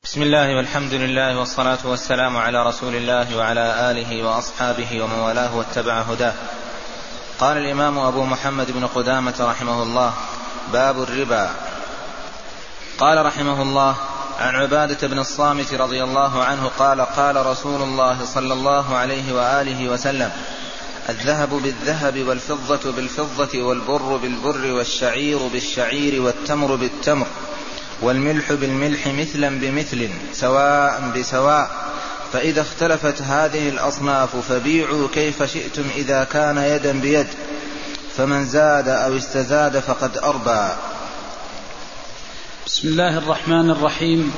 بسم الله والحمد لله والصلاة والسلام على رسول الله وعلى آله وأصحابه ومن والاه واتبع هداه. قال الإمام أبو محمد بن قدامة رحمه الله: باب الربا. قال رحمه الله: عن عبادة بن الصامت رضي الله عنه قال: قال رسول الله صلى الله عليه وآله وسلم: الذهب بالذهب والفضة بالفضة والبر بالبر والشعير بالشعير والتمر بالتمر والملح بالملح مثلا بمثل سواء بسواء، فإذا اختلفت هذه الأصناف فبيعوا كيف شئتم إذا كان يدا بيد، فمن زاد أو استزاد فقد أربى. بسم الله الرحمن الرحيم.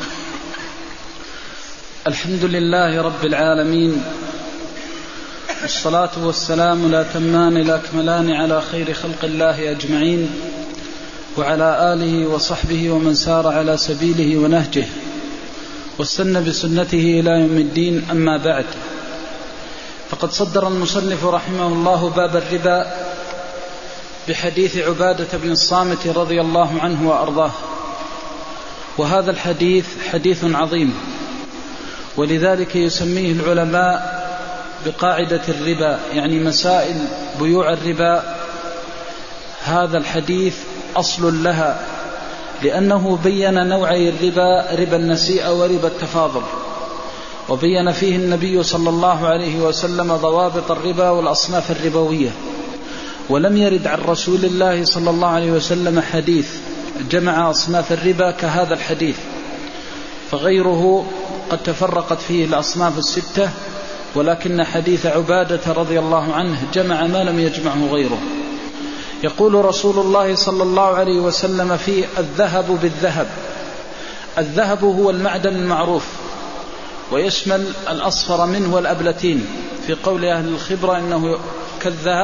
الحمد لله رب العالمين، والصلاة والسلام لا تمان لا أكملان على خير خلق الله أجمعين، وعلى آله وصحبه ومن سار على سبيله ونهجه واستنى بسنته إلى يوم الدين. أما بعد، فقد صدر المصنف رحمه الله باب الربا بحديث عبادة بن الصامت رضي الله عنه وأرضاه، وهذا الحديث حديث عظيم، ولذلك يسميه العلماء بقاعدة الربا، يعني مسائل بيوع الربا. هذا الحديث أصل لها، لأنه بين نوعي الربا: ربا النسيئة وربا التفاضل، وبين فيه النبي صلى الله عليه وسلم ضوابط الربا والأصناف الربوية. ولم يرد عن رسول الله صلى الله عليه وسلم حديث جمع أصناف الربا كهذا الحديث، فغيره قد تفرقت فيه الأصناف الستة، ولكن حديث عبادة رضي الله عنه جمع ما لم يجمعه غيره. يقول رسول الله صلى الله عليه وسلم فيه: الذهب بالذهب. الذهب هو المعدن المعروف، ويشمل الأصفر منه والأبلتين، في قول أهل الخبرة إنه كالذهب.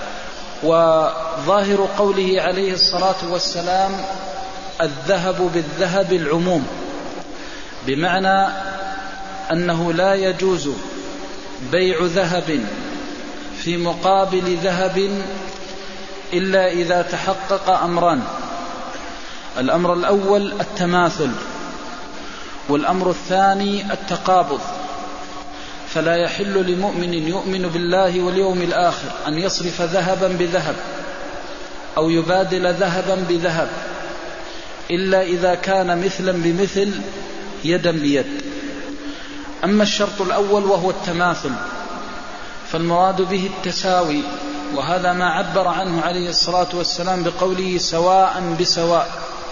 وظاهر قوله عليه الصلاة والسلام: الذهب بالذهب العموم، بمعنى أنه لا يجوز بيع ذهب في مقابل ذهب إلا إذا تحقق أمران: الأمر الأول التماثل، والأمر الثاني التقابض. فلا يحل لمؤمن يؤمن بالله واليوم الآخر أن يصرف ذهبا بذهب أو يبادل ذهبا بذهب إلا إذا كان مثلا بمثل يدا بيد. أما الشرط الأول وهو التماثل، فالمراد به التساوي، وهذا ما عبر عنه عليه الصلاة والسلام بقوله: سواء بسواء.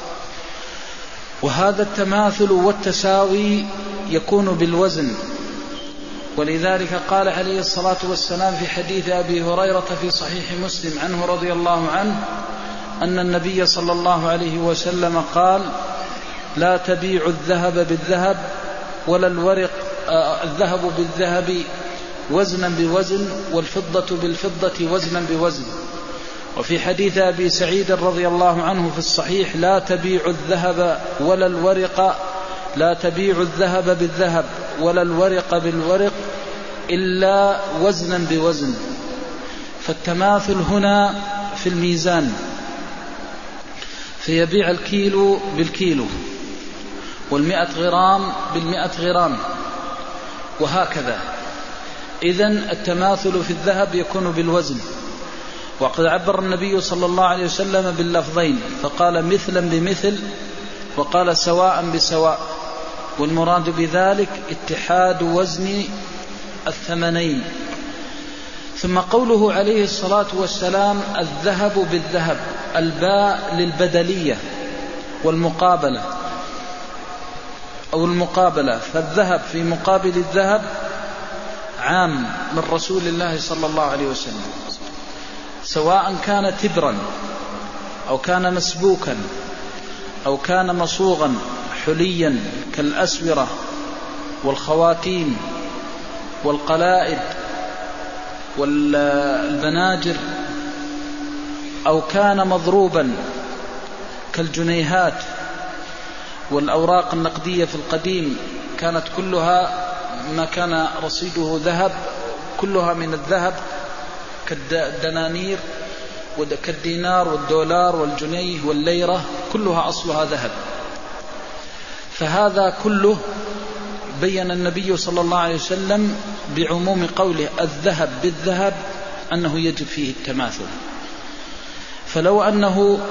وهذا التماثل والتساوي يكون بالوزن، ولذلك قال عليه الصلاة والسلام في حديث أبي هريرة في صحيح مسلم عنه رضي الله عنه أن النبي صلى الله عليه وسلم قال: لا تبيع الذهب بالذهب ولا الذهب بالذهب وزنا بوزن، والفضة بالفضة وزنا بوزن. وفي حديث أبي سعيد رضي الله عنه في الصحيح: لا تبيع الذهب ولا الورق، لا تبيع الذهب بالذهب ولا الورق بالورق إلا وزنا بوزن. فالتماثل هنا في الميزان، فيبيع الكيلو بالكيلو، والمئة غرام بالمئة غرام، وهكذا. إذن التماثل في الذهب يكون بالوزن. وقد عبر النبي صلى الله عليه وسلم باللفظين، فقال مثلا بمثل وقال سواء بسواء، والمراد بذلك اتحاد وزن الثمنين. ثم قوله عليه الصلاة والسلام: الذهب بالذهب، الباء للبدلية والمقابلة أو المقابلة، فالذهب في مقابل الذهب عام من رسول الله صلى الله عليه وسلم، سواء كان تبرا أو كان مسبوكا أو كان مصوغا حليا كالأسورة والخواتيم والقلائد والبناجر، أو كان مضروبا كالجنيهات والأوراق النقدية في القديم، كانت كلها ما كان رصيده ذهب، كلها من الذهب، كالدنانير كالدينار والدولار والجنيه والليرة، كلها أصلها ذهب. فهذا كله بين النبي صلى الله عليه وسلم بعموم قوله الذهب بالذهب أنه يجب فيه التماثل. فلو أنه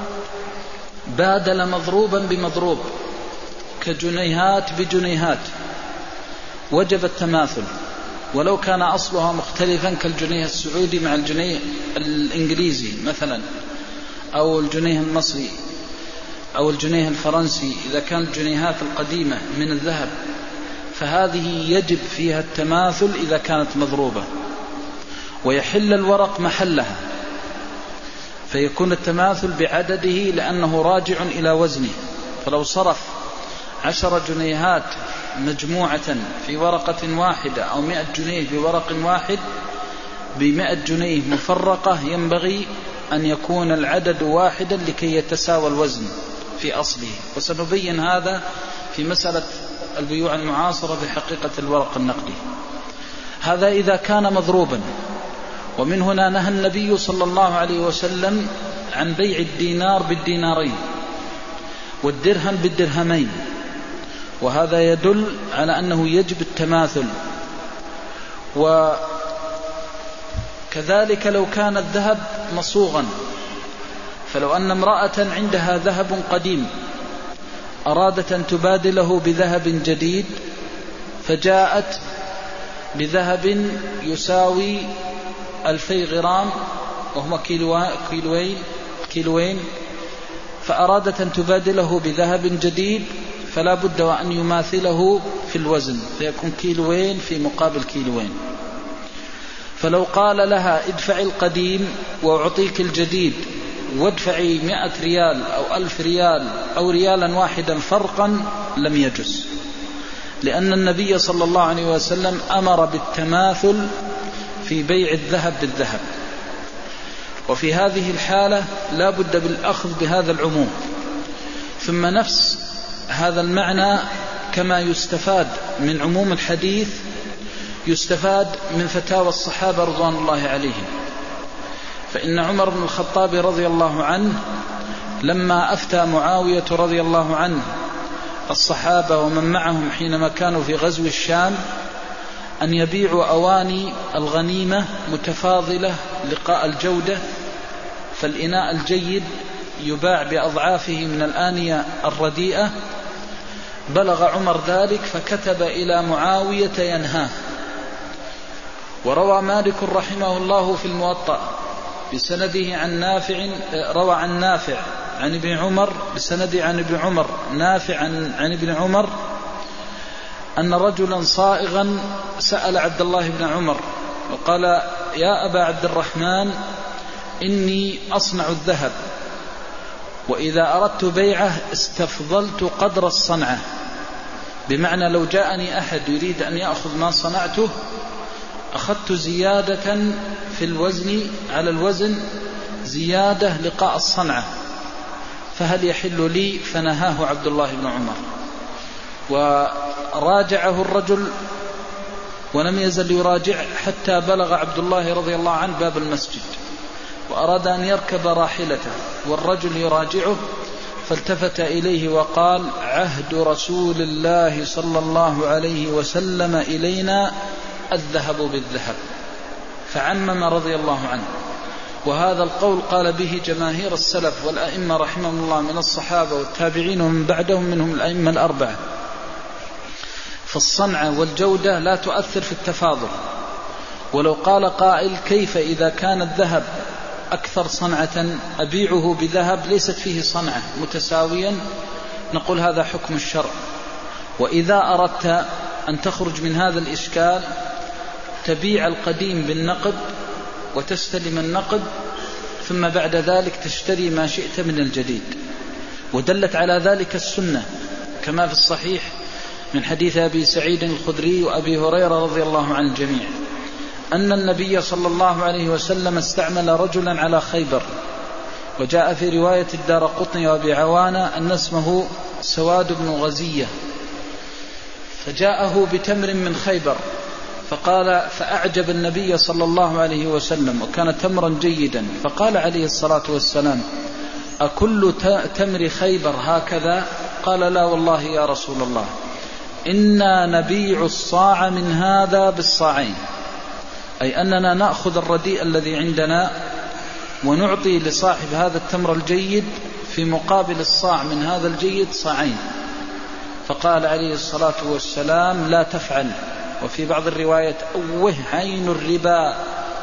بادل مضروبا بمضروب كجنيهات بجنيهات وجب التماثل، ولو كان أصلها مختلفا كالجنيه السعودي مع الجنيه الإنجليزي مثلا، أو الجنيه المصري أو الجنيه الفرنسي. إذا كانت الجنيهات القديمة من الذهب فهذه يجب فيها التماثل إذا كانت مضروبة، ويحل الورق محلها، فيكون التماثل بعدده لأنه راجع إلى وزنه. فلو صرف 10 جنيهات مجموعة في ورقة واحدة أو 100 جنيه في ورق واحد ب100 جنيه مفرقة، ينبغي أن يكون العدد واحدا لكي يتساوى الوزن في أصله. وسنبين هذا في مسألة البيوع المعاصرة في حقيقة الورق النقدي. هذا إذا كان مضروبا. ومن هنا نهى النبي صلى الله عليه وسلم عن بيع الدينار بالدينارين والدرهم بالدرهمين، وهذا يدل على أنه يجب التماثل. وكذلك لو كان الذهب مصوغا، فلو أن امرأة عندها ذهب قديم أرادت أن تبادله بذهب جديد، فجاءت بذهب يساوي 2000 غرام وهما كيلوين، فأرادت أن تبادله بذهب جديد، فلا بد وأن يماثله في الوزن، فيكون كيلوين في مقابل كيلوين. فلو قال لها ادفعي القديم وأعطيك الجديد وادفعي 100 ريال أو 1000 ريال أو ريالا واحدا فرقا، لم يجز، لأن النبي صلى الله عليه وسلم أمر بالتماثل في بيع الذهب بالذهب. وفي هذه الحالة لا بد بالأخذ بهذا العموم. ثم نفس هذا المعنى كما يستفاد من عموم الحديث يستفاد من فتاوى الصحابة رضوان الله عليهم. فإن عمر بن الخطاب رضي الله عنه لما أفتى معاوية رضي الله عنه الصحابة ومن معهم حينما كانوا في غزو الشام أن يبيعوا أواني الغنيمة متفاضلة لقاء الجودة، فالإناء الجيد يباع بأضعافه من الآنية الرديئة، بلغ عمر ذلك فكتب إلى معاوية ينهاه. وروى مالك رحمه الله في الموطأ بسنده عن نافع، روى عن نافع عن ابن عمر بسنده عن ابن عمر نافع عن ابن عمر أن رجلا صائغا سأل عبد الله بن عمر وقال: يا أبا عبد الرحمن، إني أصنع الذهب، وإذا أردت بيعه استفضلت قدر الصنعة، بمعنى لو جاءني أحد يريد أن يأخذ ما صنعته أخذت زيادة في الوزن على الوزن، زيادة لقاء الصنعة، فهل يحل لي؟ فنهاه عبد الله بن عمر. وراجعه الرجل ولم يزل يراجع حتى بلغ عبد الله رضي الله عنه باب المسجد، وأراد أن يركب راحلته والرجل يراجعه، فالتفت إليه وقال: عهد رسول الله صلى الله عليه وسلم إلينا الذهب بالذهب، فعمم رضي الله عنه. وهذا القول قال به جماهير السلف والأئمة رحمهم الله من الصحابة والتابعين ومن بعدهم منهم الأئمة الأربعة. فالصنعة والجودة لا تؤثر في التفاضل. ولو قال قائل: كيف إذا كان الذهب أكثر صنعة أبيعه بذهب ليست فيه صنعة متساويا؟ نقول هذا حكم الشرع. وإذا أردت أن تخرج من هذا الإشكال تبيع القديم بالنقد وتستلم النقد، ثم بعد ذلك تشتري ما شئت من الجديد. ودلت على ذلك السنة كما في الصحيح من حديث أبي سعيد الخدري وأبي هريرة رضي الله عن الجميع أن النبي صلى الله عليه وسلم استعمل رجلا على خيبر، وجاء في رواية الدارقطني وأبي عوانة أن اسمه سواد بن غزية، فجاءه بتمر من خيبر فقال، فأعجب النبي صلى الله عليه وسلم وكان تمرا جيدا، فقال عليه الصلاة والسلام: أكل تمر خيبر هكذا؟ قال: لا والله يا رسول الله، إنا نبيع الصاع من هذا بالصاعين، أي أننا نأخذ الرديء الذي عندنا ونعطي لصاحب هذا التمر الجيد في مقابل الصاع من هذا الجيد صاعين. فقال عليه الصلاة والسلام لا تفعل. وفي بعض الروايات أوه عين الربا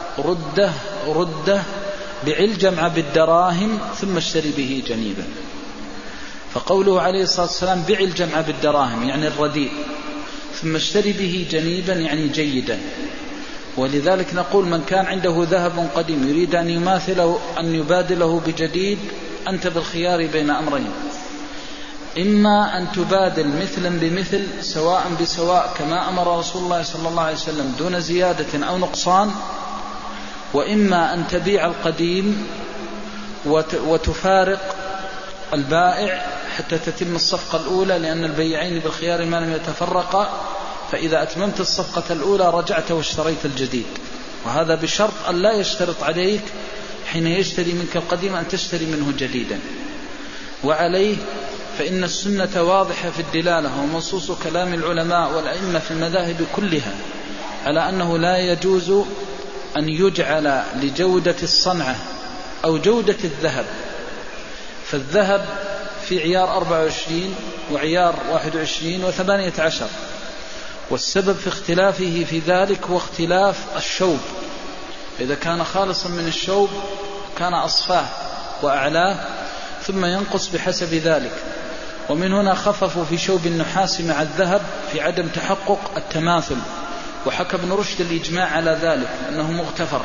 رده بع الجمع بالدراهم ثم اشتري به جنيبا. فقوله عليه الصلاة والسلام بع الجمع بالدراهم يعني الرديء، ثم اشتري به جنيبا يعني جيدا. ولذلك نقول من كان عنده ذهب قديم يريد أن يماثله أن يبادله بجديد، أنت بالخيار بين أمرين: إما أن تبادل مثلا بمثل سواء بسواء كما أمر رسول الله صلى الله عليه وسلم دون زيادة أو نقصان، وإما أن تبيع القديم وتفارق البائع حتى تتم الصفقة الأولى، لأن البيعين بالخيار ما لم يتفرقا، فإذا أتممت الصفقة الأولى رجعت واشتريت الجديد. وهذا بشرط أن لا يشترط عليك حين يشتري منك القديم أن تشتري منه جديدا. وعليه فإن السنة واضحة في الدلالة ومنصوص كلام العلماء والأئمة في المذاهب كلها على أنه لا يجوز أن يجعل لجودة الصنعة أو جودة الذهب، فالذهب في عيار 24 وعيار 21 و18، والسبب في اختلافه في ذلك هو اختلاف الشوب. إذا كان خالصا من الشوب كان أصفاه وأعلاه ثم ينقص بحسب ذلك. ومن هنا خففوا في شوب النحاس مع الذهب في عدم تحقق التماثل، وحكى ابن رشد الإجماع على ذلك أنه مغتفر.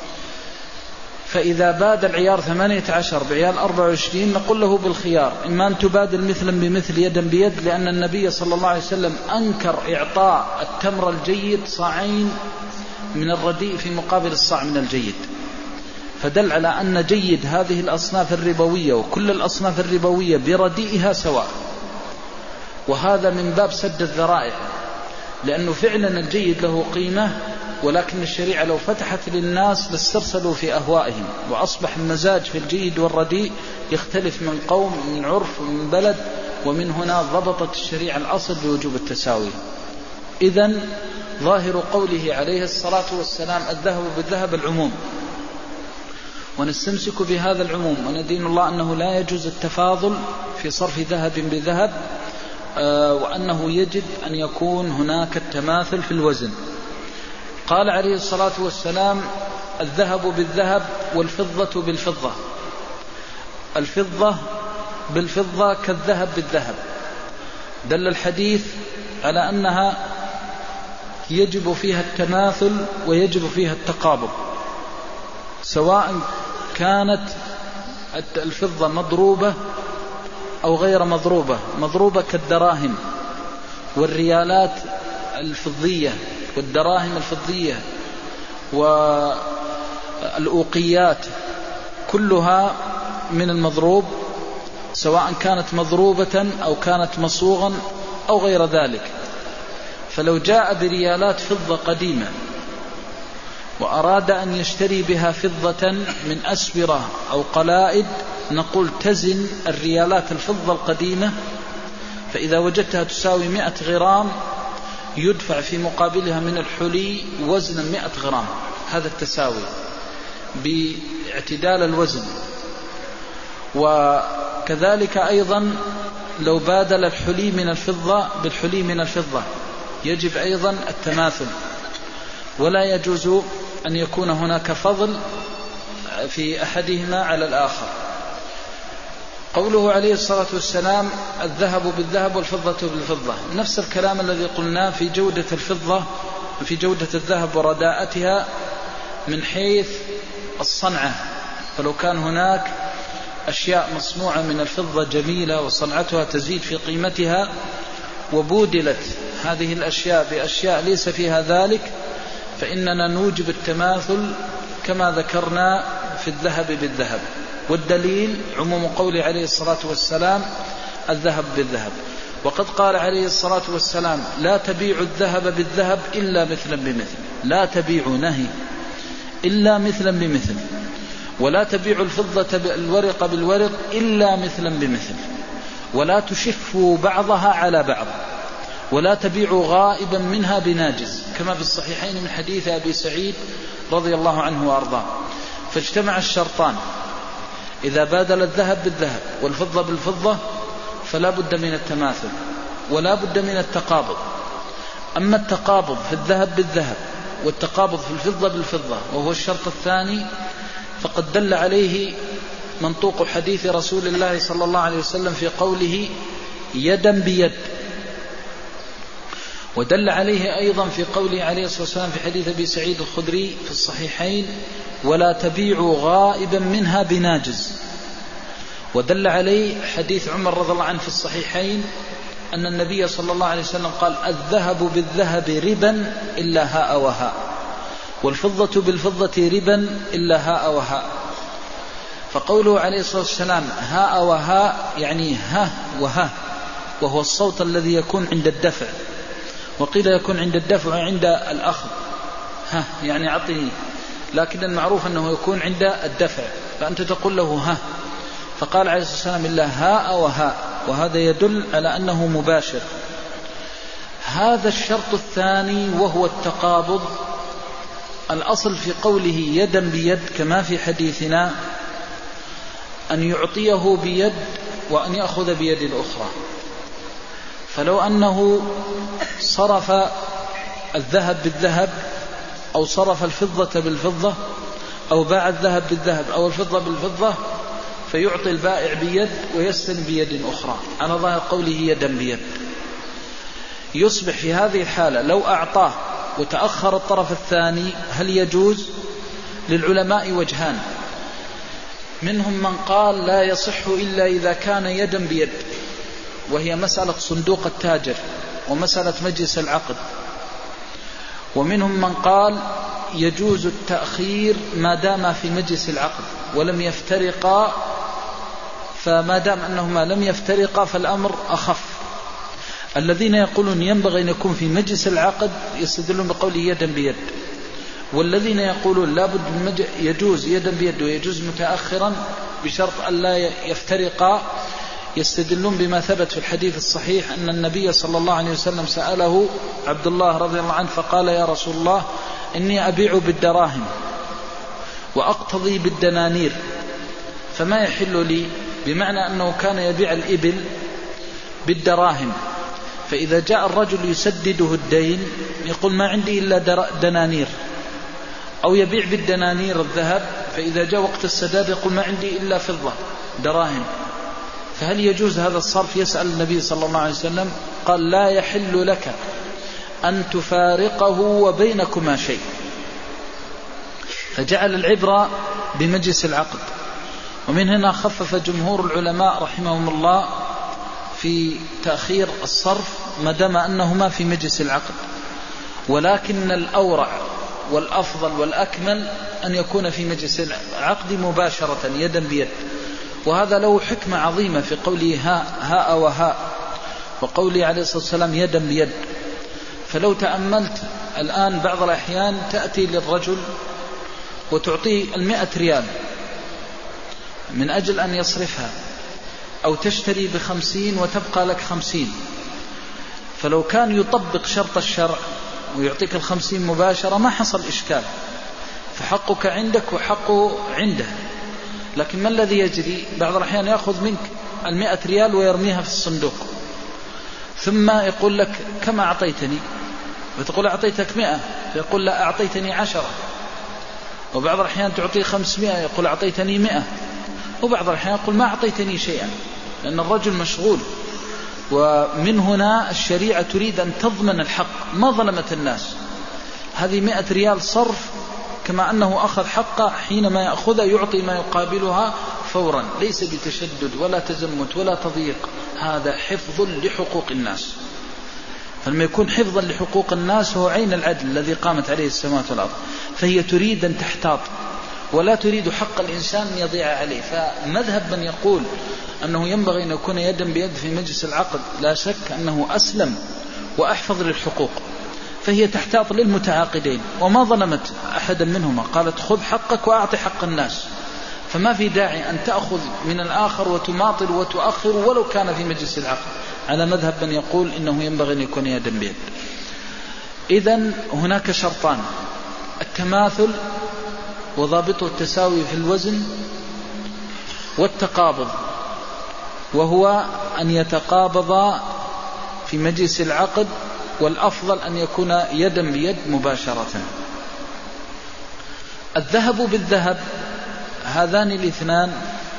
فإذا باد العيار 18 بعيار 24 نقول له بالخيار: إما أن تبادل مثلا بمثل يدا بيد، لأن النبي صلى الله عليه وسلم أنكر إعطاء التمر الجيد صاعين من الرديء في مقابل الصاع من الجيد، فدل على أن جيد هذه الأصناف الربوية وكل الأصناف الربوية برديئها سواء. وهذا من باب سد الذرائع، لأنه فعلا الجيد له قيمة، ولكن الشريعة لو فتحت للناس لاسترسلوا في أهوائهم، وأصبح المزاج في الجيد والرديء يختلف من قوم من عرف ومن بلد. ومن هنا ضبطت الشريعة الأصل بوجوب التساوي. إذن ظاهر قوله عليه الصلاة والسلام الذهب بالذهب العموم، ونستمسك بهذا العموم وندين الله أنه لا يجوز التفاضل في صرف ذهب بذهب، وأنه يجب أن يكون هناك التماثل في الوزن. قال عليه الصلاة والسلام الذهب بالذهب والفضة بالفضة، الفضة بالفضة كالذهب بالذهب. دل الحديث على أنها يجب فيها التماثل ويجب فيها التقابض، سواء كانت الفضة مضروبة أو غير مضروبة. مضروبة كالدراهم والريالات الفضية والدراهم الفضية والأوقيات، كلها من المضروب، سواء كانت مضروبة أو كانت مصوغا أو غير ذلك. فلو جاء بريالات فضة قديمة وأراد أن يشتري بها فضة من أسورة أو قلائد، نقول تزن الريالات الفضة القديمة، فإذا وجدتها تساوي 100 غرام يدفع في مقابلها من الحلي وزنا 100 غرام. هذا التساوي باعتدال الوزن. وكذلك أيضا لو بادل الحلي من الفضة بالحلي من الفضة يجب أيضا التماثل، ولا يجوز أن يكون هناك فضل في أحدهما على الآخر. قوله عليه الصلاة والسلام الذهب بالذهب والفضة بالفضة، نفس الكلام الذي قلناه في جودة الفضة في جودة الذهب ورداءتها من حيث الصنعة. فلو كان هناك أشياء مصنوعة من الفضة جميلة وصنعتها تزيد في قيمتها، وبودلت هذه الأشياء بأشياء ليس فيها ذلك، فإننا نوجب التماثل كما ذكرنا في الذهب بالذهب. والدليل عموم قول عليه الصلاة والسلام الذهب بالذهب. وقد قال عليه الصلاة والسلام لا تبيع الذهب بالذهب إلا مثلا بمثل، لا تبيع نهي إلا مثلا بمثل، ولا تبيع الفضة الورق بالورق إلا مثلا بمثل، ولا تشفوا بعضها على بعض، ولا تبيعوا غائبا منها بناجز، كما في الصحيحين من حديث أبي سعيد رضي الله عنه وأرضاه. فاجتمع الشرطان، إذا بادل الذهب بالذهب والفضة بالفضة فلا بد من التماثل ولا بد من التقابض. أما التقابض في الذهب بالذهب والتقابض في الفضة بالفضة وهو الشرط الثاني، فقد دل عليه منطوق حديث رسول الله صلى الله عليه وسلم في قوله يدا بيد، ودل عليه أيضا في قوله عليه الصلاة والسلام في حديث أبي سعيد الخدري في الصحيحين ولا تبيعوا غائبا منها بناجز. ودل عليه حديث عمر رضي الله عنه في الصحيحين أن النبي صلى الله عليه وسلم قال الذهب بالذهب ربا إلا هاء وهاء، والفضة بالفضة ربا إلا هاء وهاء. فقوله عليه الصلاة والسلام هاء وهاء يعني ها وها، وهو الصوت الذي يكون عند الدفع، وقيل يكون عند الدفع وعند الأخذ، ها يعني أعطني، لكن المعروف أنه يكون عند الدفع، فأنت تقول له ها. فقال عليه الصلاة والسلام إلا هاء وهاء، وهذا يدل على أنه مباشر. هذا الشرط الثاني وهو التقابض، الأصل في قوله يدا بيد كما في حديثنا أن يعطيه بيد وأن يأخذ بيد الأخرى. فلو أنه صرف الذهب بالذهب أو صرف الفضة بالفضة أو باع الذهب بالذهب أو الفضة بالفضة فيعطي البائع بيد ويستلم بيد أخرى على ظاهر قوله يدا بيد. يصبح في هذه الحالة لو أعطاه وتأخر الطرف الثاني هل يجوز؟ للعلماء وجهان، منهم من قال لا يصح إلا إذا كان يدا بيد، وهي مسألة صندوق التاجر ومسألة مجلس العقد. ومنهم من قال يجوز التأخير ما دام في مجلس العقد ولم يفترقا، فما دام أنهما لم يفترقا فالأمر أخف. الذين يقولون ينبغي أن يكون في مجلس العقد يستدلون بقوله يدا بيد، والذين يقولون لا بد يجوز يدا بيد ويجوز متأخرا بشرط أن لا يفترقا يستدلون بما ثبت في الحديث الصحيح أن النبي صلى الله عليه وسلم سأله عبد الله رضي الله عنه فقال يا رسول الله إني أبيع بالدراهم وأقتضي بالدنانير فما يحل لي؟ بمعنى أنه كان يبيع الإبل بالدراهم، فإذا جاء الرجل يسدده الدين يقول ما عندي إلا دنانير، أو يبيع بالدنانير الذهب فإذا جاء وقت السداد يقول ما عندي إلا فضة دراهم، فهل يجوز هذا الصرف؟ يسأل النبي صلى الله عليه وسلم قال لا يحل لك أن تفارقه وبينكما شيء، فجعل العبرة بمجلس العقد. ومن هنا خفف جمهور العلماء رحمهم الله في تأخير الصرف ما دام أنهما في مجلس العقد، ولكن الأورع والأفضل والأكمل أن يكون في مجلس العقد مباشرة يدا بيد. وهذا له حكمة عظيمة في قوله هاء وهاء وقوله عليه الصلاة والسلام يدا بيد. فلو تأملت الآن بعض الأحيان تأتي للرجل وتعطيه 100 ريال من أجل أن يصرفها، أو تشتري ب50 وتبقى لك 50، فلو كان يطبق شرط الشرع ويعطيك 50 مباشرة ما حصل إشكال، فحقك عندك وحقه عنده. لكن ما الذي يجري؟ بعض الأحيان يأخذ منك 100 ريال ويرميها في الصندوق، ثم يقول لك كم أعطيتني؟ فتقول أعطيتك 100، فيقول لا أعطيتني 10. وبعض الأحيان تعطيه 500 يقول أعطيتني 100. وبعض الأحيان يقول ما أعطيتني شيئا، لأن الرجل مشغول. ومن هنا الشريعة تريد أن تضمن الحق، ما ظلمت الناس. هذه 100 ريال صرف كما أنه أخذ حقه، حينما يأخذها يعطي ما يقابلها فورا، ليس بتشدد ولا تزمت ولا تضييق، هذا حفظ لحقوق الناس. فلما يكون حفظا لحقوق الناس هو عين العدل الذي قامت عليه السماوات والأرض. فهي تريد أن تحتاط ولا تريد حق الإنسان أن يضيع عليه. فمذهب من يقول أنه ينبغي أن يكون يدا بيد في مجلس العقد لا شك أنه أسلم وأحفظ للحقوق، فهي تحتاط للمتعاقدين وما ظلمت أحدا منهما، قالت خذ حقك وأعطي حق الناس. فما في داعي أن تأخذ من الآخر وتماطل وتؤخر ولو كان في مجلس العقد، على مذهب من يقول إنه ينبغي أن يكون يدا بيد. إذن هناك شرطان: التماثل وضابطه التساوي في الوزن، والتقابض وهو أن يتقابض في مجلس العقد، والأفضل أن يكون يدا بيد مباشرة. الذهب بالذهب، هذان الاثنان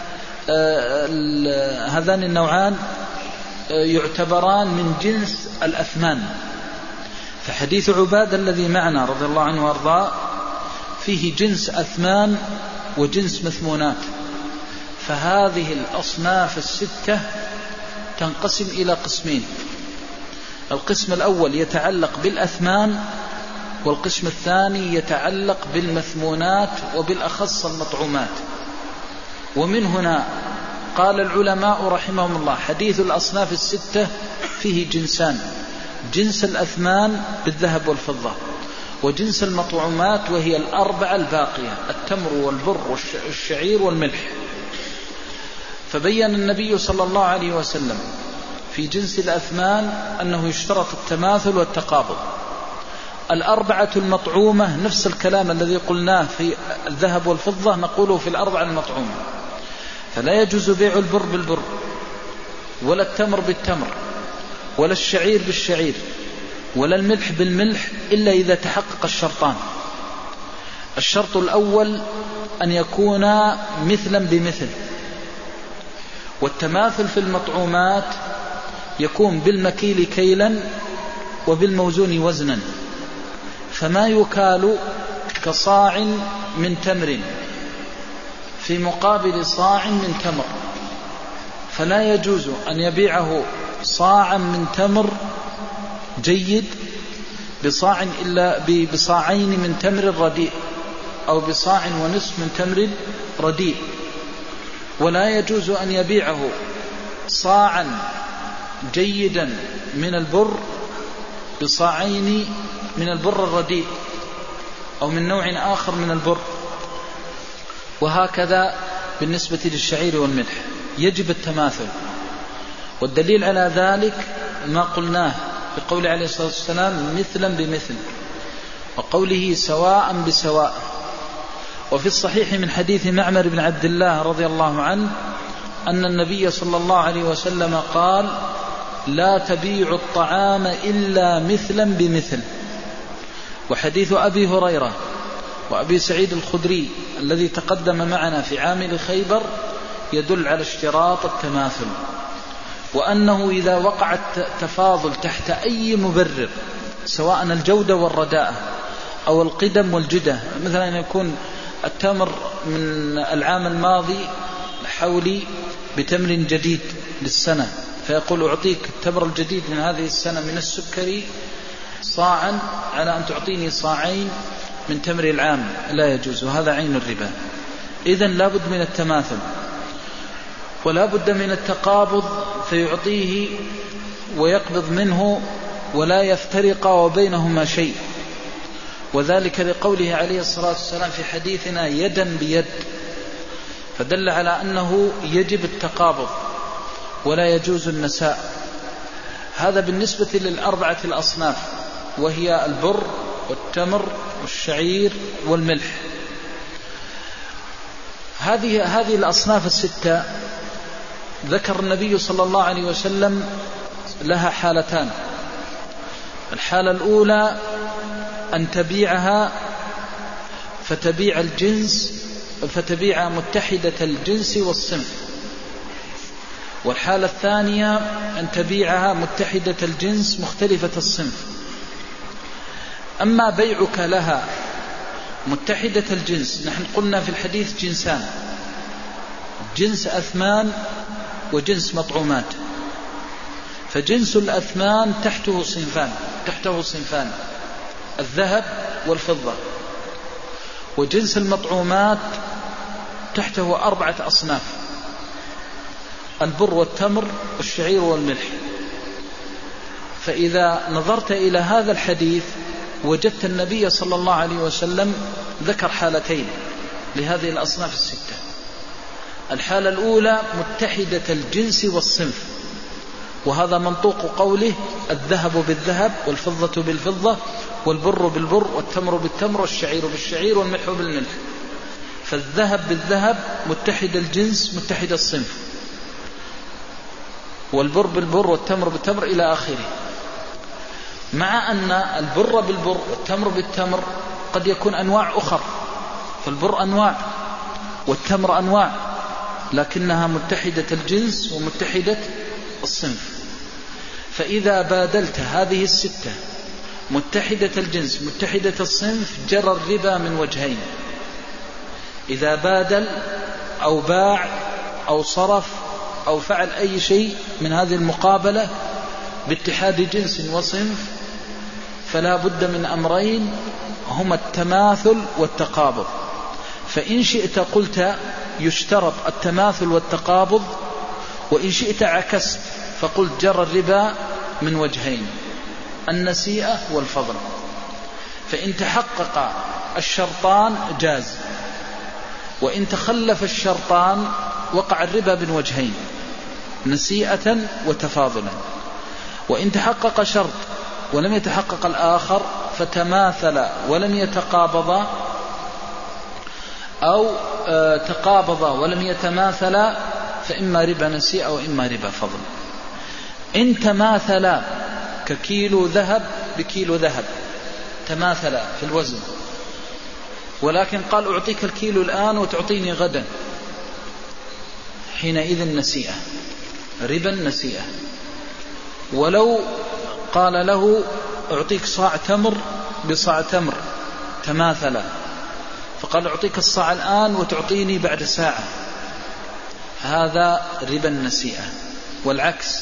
هذان النوعان يعتبران من جنس الأثمان. فحديث عبادة الذي معنا رضي الله عنه وارضاه فيه جنس أثمان وجنس مثمونات. فهذه الأصناف الستة تنقسم إلى قسمين: القسم الأول يتعلق بالأثمان، والقسم الثاني يتعلق بالمثمونات وبالأخص المطعومات. ومن هنا قال العلماء رحمهم الله: حديث الأصناف الستة فيه جنسان: جنس الأثمان بالذهب والفضة، وجنس المطعومات وهي الأربعة الباقية: التمر والبر والشعير والملح. فبين النبي صلى الله عليه وسلم في جنس الأثمان أنه يشترط التماثل والتقابض. الأربعة المطعومة نفس الكلام الذي قلناه في الذهب والفضة نقوله في الأربعة المطعومة، فلا يجوز بيع البر بالبر، ولا التمر بالتمر، ولا الشعير بالشعير، ولا الملح بالملح، إلا إذا تحقق الشرطان. الشرط الأول أن يكون مثلا بمثل، والتماثل في المطعومات يكون بالمكيل كيلا وبالموزون وزنا. فما يكال كصاع من تمر في مقابل صاع من تمر، فلا يجوز أن يبيعه صاعا من تمر جيد بصاع إلا بصاعين من تمر رديء، أو بصاع ونصف من تمر رديء. ولا يجوز أن يبيعه صاعا جيدا من البر بصاعين من البر الرديء أو من نوع آخر من البر. وهكذا بالنسبة للشعير والملح يجب التماثل. والدليل على ذلك ما قلناه بقول عليه الصلاة والسلام: مثلا بمثل، وقوله سواء بسواء. وفي الصحيح من حديث معمر بن عبد الله رضي الله عنه أن النبي صلى الله عليه وسلم قال: لا تبيع الطعام إلا مثلا بمثل. وحديث أبي هريرة وأبي سعيد الخدري الذي تقدم معنا في عامل خيبر يدل على اشتراط التماثل، وأنه إذا وقع التفاضل تحت أي مبرر، سواء الجودة والرداءة أو القدم والجدة، مثلا أن يكون التمر من العام الماضي حولي بتمر جديد للسنة، فيقول: أعطيك التمر الجديد من هذه السنة من السكري صاعا على أن تعطيني صاعين من تمر العام. لا يجوز، وهذا عين الربا. إذن لا بد من التماثل، ولا بد من التقابض، فيعطيه ويقبض منه ولا يفترق وبينهما شيء. وذلك لقوله عليه الصلاة والسلام في حديثنا: يدا بيد، فدل على أنه يجب التقابض ولا يجوز النساء. هذا بالنسبة للأربعة الأصناف، وهي البر والتمر والشعير والملح. هذه الأصناف الستة ذكر النبي صلى الله عليه وسلم لها حالتان: الحالة الأولى أن تبيعها فتبيع متحدة الجنس والصنف، والحالة الثانية أن تبيعها متحدة الجنس مختلفة الصنف. أما بيعك لها متحدة الجنس، نحن قلنا في الحديث جنسان: جنس أثمان وجنس مطعومات. فجنس الأثمان تحته صنفان: الذهب والفضة. وجنس المطعومات تحته 4 أصناف: البر والتمر والشعير والملح. فإذا نظرت إلى هذا الحديث وجدت النبي صلى الله عليه وسلم ذكر حالتين لهذه الأصناف الستة: الحالة الأولى متحدة الجنس والصنف، وهذا منطوق قوله الذهب بالذهب والفضة بالفضة والبر بالبر والتمر بالتمر والشعير بالشعير والملح بالملح. فالذهب بالذهب متحد الجنس متحد الصنف، والبر بالبر والتمر بالتمر إلى آخره. مع أن البر بالبر والتمر بالتمر قد يكون أنواع أخر، فالبر أنواع والتمر أنواع، لكنها متحدة الجنس ومتحدة الصنف. فإذا بادلت هذه الستة متحدة الجنس متحدة الصنف جرى الربا من وجهين: إذا بادل أو باع أو صرف أو فعل أي شيء من هذه المقابلة باتحاد جنس وصنف فلا بد من أمرين هما التماثل والتقابض. فإن شئت قلت يشترط التماثل والتقابض، وإن شئت عكست فقلت جرى الربا من وجهين: النسيئة والفضل. فإن تحقق الشرطان جاز، وإن تخلف الشرطان وقع الربا من وجهين: نسيئة وتفاضلا. وإن تحقق شرط ولم يتحقق الآخر فتماثل ولم يتقابضا، أو تقابضا ولم يتماثلا، فإما ربا نسيئة وإما ربا فضل. إن تماثلا ككيلو ذهب بكيلو ذهب، تماثلا في الوزن، ولكن قال أعطيك الكيلو الآن وتعطيني غدا، حينئذ نسيئة، ربا نسيئة. ولو قال له أعطيك صاع تمر بصاع تمر، تماثلا، فقال أعطيك الصاع الآن وتعطيني بعد ساعة، هذا ربا النسيئة. والعكس: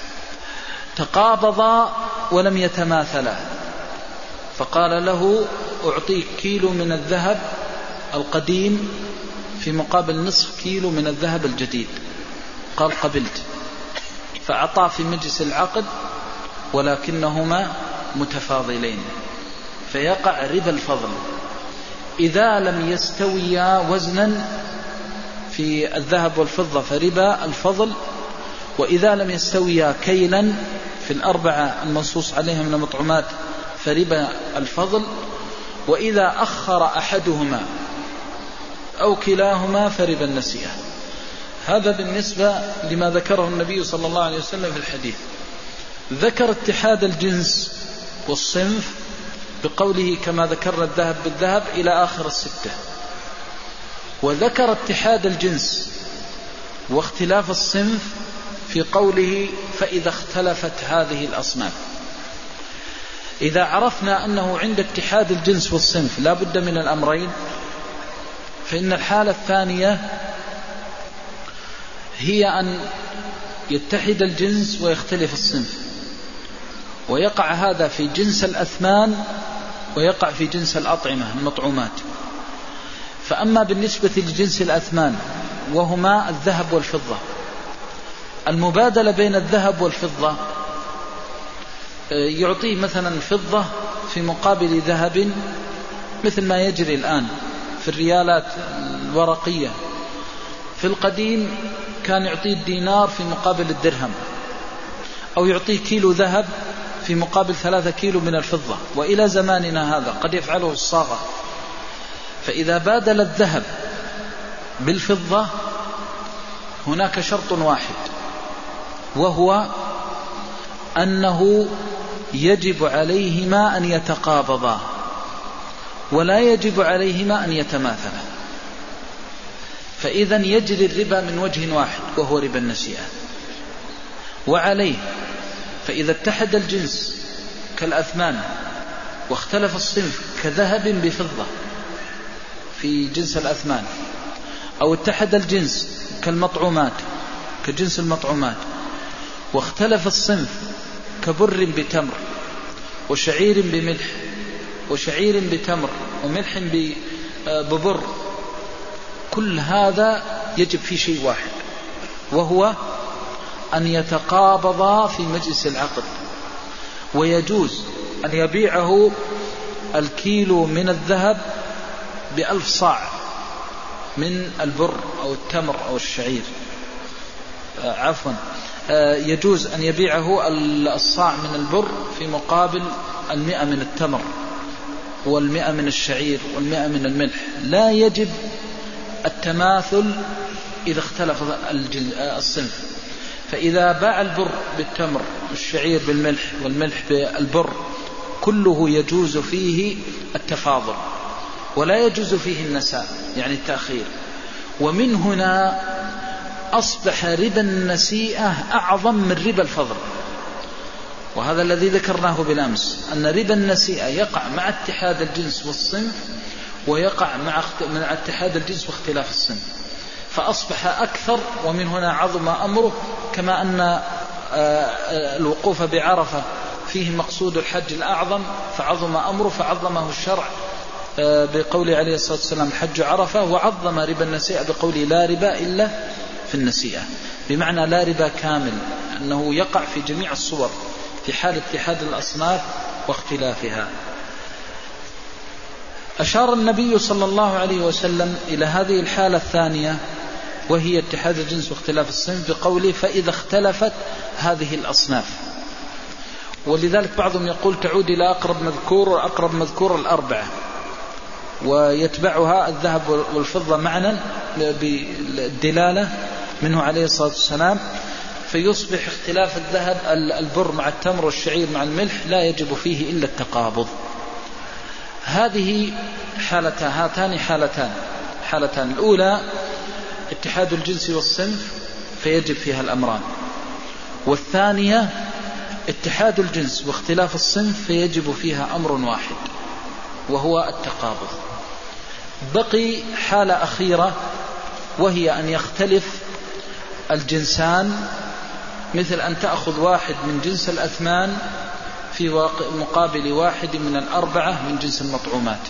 تقابضا ولم يتماثلا، فقال له أعطيك كيلو من الذهب القديم في مقابل نصف كيلو من الذهب الجديد، قال قبلت، فأعطى في مجلس العقد ولكنهما متفاضلين، فيقع ربا الفضل. إذا لم يستويا وزنا في الذهب والفضة فربا الفضل، وإذا لم يستويا كيلا في الأربعة المنصوص عليها من المطعومات فربا الفضل، وإذا أخر أحدهما أو كلاهما فربا النسيئة. هذا بالنسبة لما ذكره النبي صلى الله عليه وسلم في الحديث. ذكر اتحاد الجنس والصنف بقوله كما ذكرنا الذهب بالذهب إلى آخر الستة، وذكر اتحاد الجنس واختلاف الصنف في قوله فإذا اختلفت هذه الأصناف. إذا عرفنا أنه عند اتحاد الجنس والصنف لا بد من الأمرين، فإن الحالة الثانية هي أن يتحد الجنس ويختلف الصنف، ويقع هذا في جنس الأثمان ويقع في جنس الأطعمة المطعومات. فأما بالنسبة لجنس الأثمان وهما الذهب والفضة، المبادلة بين الذهب والفضة يعطيه مثلا فضة في مقابل ذهب، مثل ما يجري الآن في الريالات الورقية. في القديم كان يعطيه الدينار في مقابل الدرهم، أو يعطيه كيلو ذهب في مقابل 3 كيلو من الفضة، وإلى زماننا هذا قد يفعله الصاغة. فإذا بادل الذهب بالفضة هناك شرط واحد، وهو أنه يجب عليهما أن يتقابضا، ولا يجب عليهما أن يتماثلا. فإذا يجري الربا من وجه واحد وهو ربا النسيئة. وعليه فإذا اتحد الجنس كالأثمان واختلف الصنف كذهب بفضة في جنس الأثمان، أو اتحد الجنس كالمطعومات كجنس المطعومات، واختلف الصنف كبر بتمر وشعير بملح وشعير بتمر وملح ببر، كل هذا يجب فيه شيء واحد، وهو أن يتقابضا في مجلس العقد. ويجوز أن يبيعه الكيلو من الذهب ب1000 صاع من البر أو التمر أو الشعير، يجوز أن يبيعه الصاع من البر في مقابل 100 من التمر وال100 من الشعير وال100 من الملح. لا يجب التماثل إذا اختلف الصنف. فإذا باع البر بالتمر والشعير بالملح والملح بالبر كله يجوز فيه التفاضل ولا يجوز فيه النساء يعني التأخير. ومن هنا أصبح ربا النسيئة أعظم من ربا الفضل، وهذا الذي ذكرناه بالأمس، أن ربا النسيئة يقع مع اتحاد الجنس والصنف ويقع مع اتحاد الجنس واختلاف الصنف، فأصبح أكثر. ومن هنا عظم أمره، كما أن الوقوف بعرفة فيه مقصود الحج الأعظم فعظم أمره، فعظمه الشرع بقول عليه الصلاة والسلام حج عرفة، وعظم ربا النسيئة بقول لا ربا إلا في النسيئة، بمعنى لا ربا كامل، أنه يقع في جميع الصور في حال اتحاد الأصناف واختلافها. أشار النبي صلى الله عليه وسلم إلى هذه الحالة الثانية وهي اتحاد الجنس واختلاف الصنف بقوله فإذا اختلفت هذه الأصناف. ولذلك بعضهم يقول تعود إلى أقرب مذكور، وأقرب مذكور الأربعة، ويتبعها الذهب والفضة معنا بالدلالة منه عليه الصلاة والسلام، فيصبح اختلاف الذهب البر مع التمر والشعير مع الملح لا يجب فيه إلا التقابض. هذه هاتان حالتان الأولى اتحاد الجنس والصنف فيجب فيها الأمران، والثانية اتحاد الجنس واختلاف الصنف فيجب فيها أمر واحد وهو التقابض. بقي حالة أخيرة وهي أن يختلف الجنسان، مثل أن تأخذ واحد من جنس الأثمان في مقابل واحد من الأربعة من جنس المطعومات،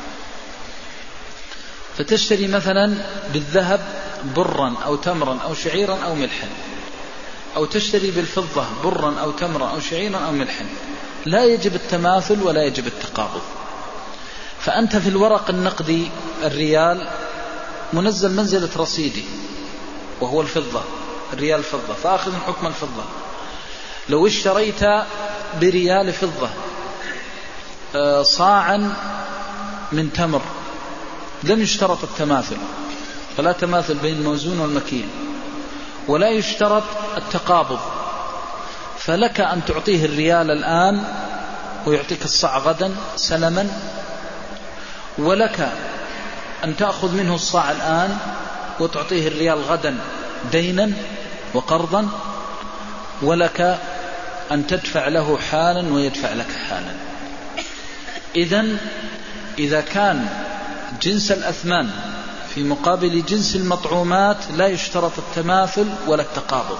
فتشتري مثلا بالذهب برا أو تمرا أو شعيرا أو ملحا، أو تشتري بالفضة برا أو تمرا أو شعيرا أو ملحا، لا يجب التماثل ولا يجب التقابض. فأنت في الورق النقدي الريال منزل منزلة رصيدي وهو الفضة، الريال الفضة، فأخذ حكم الفضة. لو اشتريت بريال فضة صاعا من تمر لم يشترط التماثل، فلا تماثل بين الموزون والمكيل، ولا يشترط التقابض، فلك أن تعطيه الريال الآن ويعطيك الصاع غدا سلما، ولك أن تأخذ منه الصاع الآن وتعطيه الريال غدا دينا وقرضا، ولك أن تدفع له حالا ويدفع لك حالا. إذا كان جنس الأثمان في مقابل جنس المطعومات لا يشترط التماثل ولا التقابض،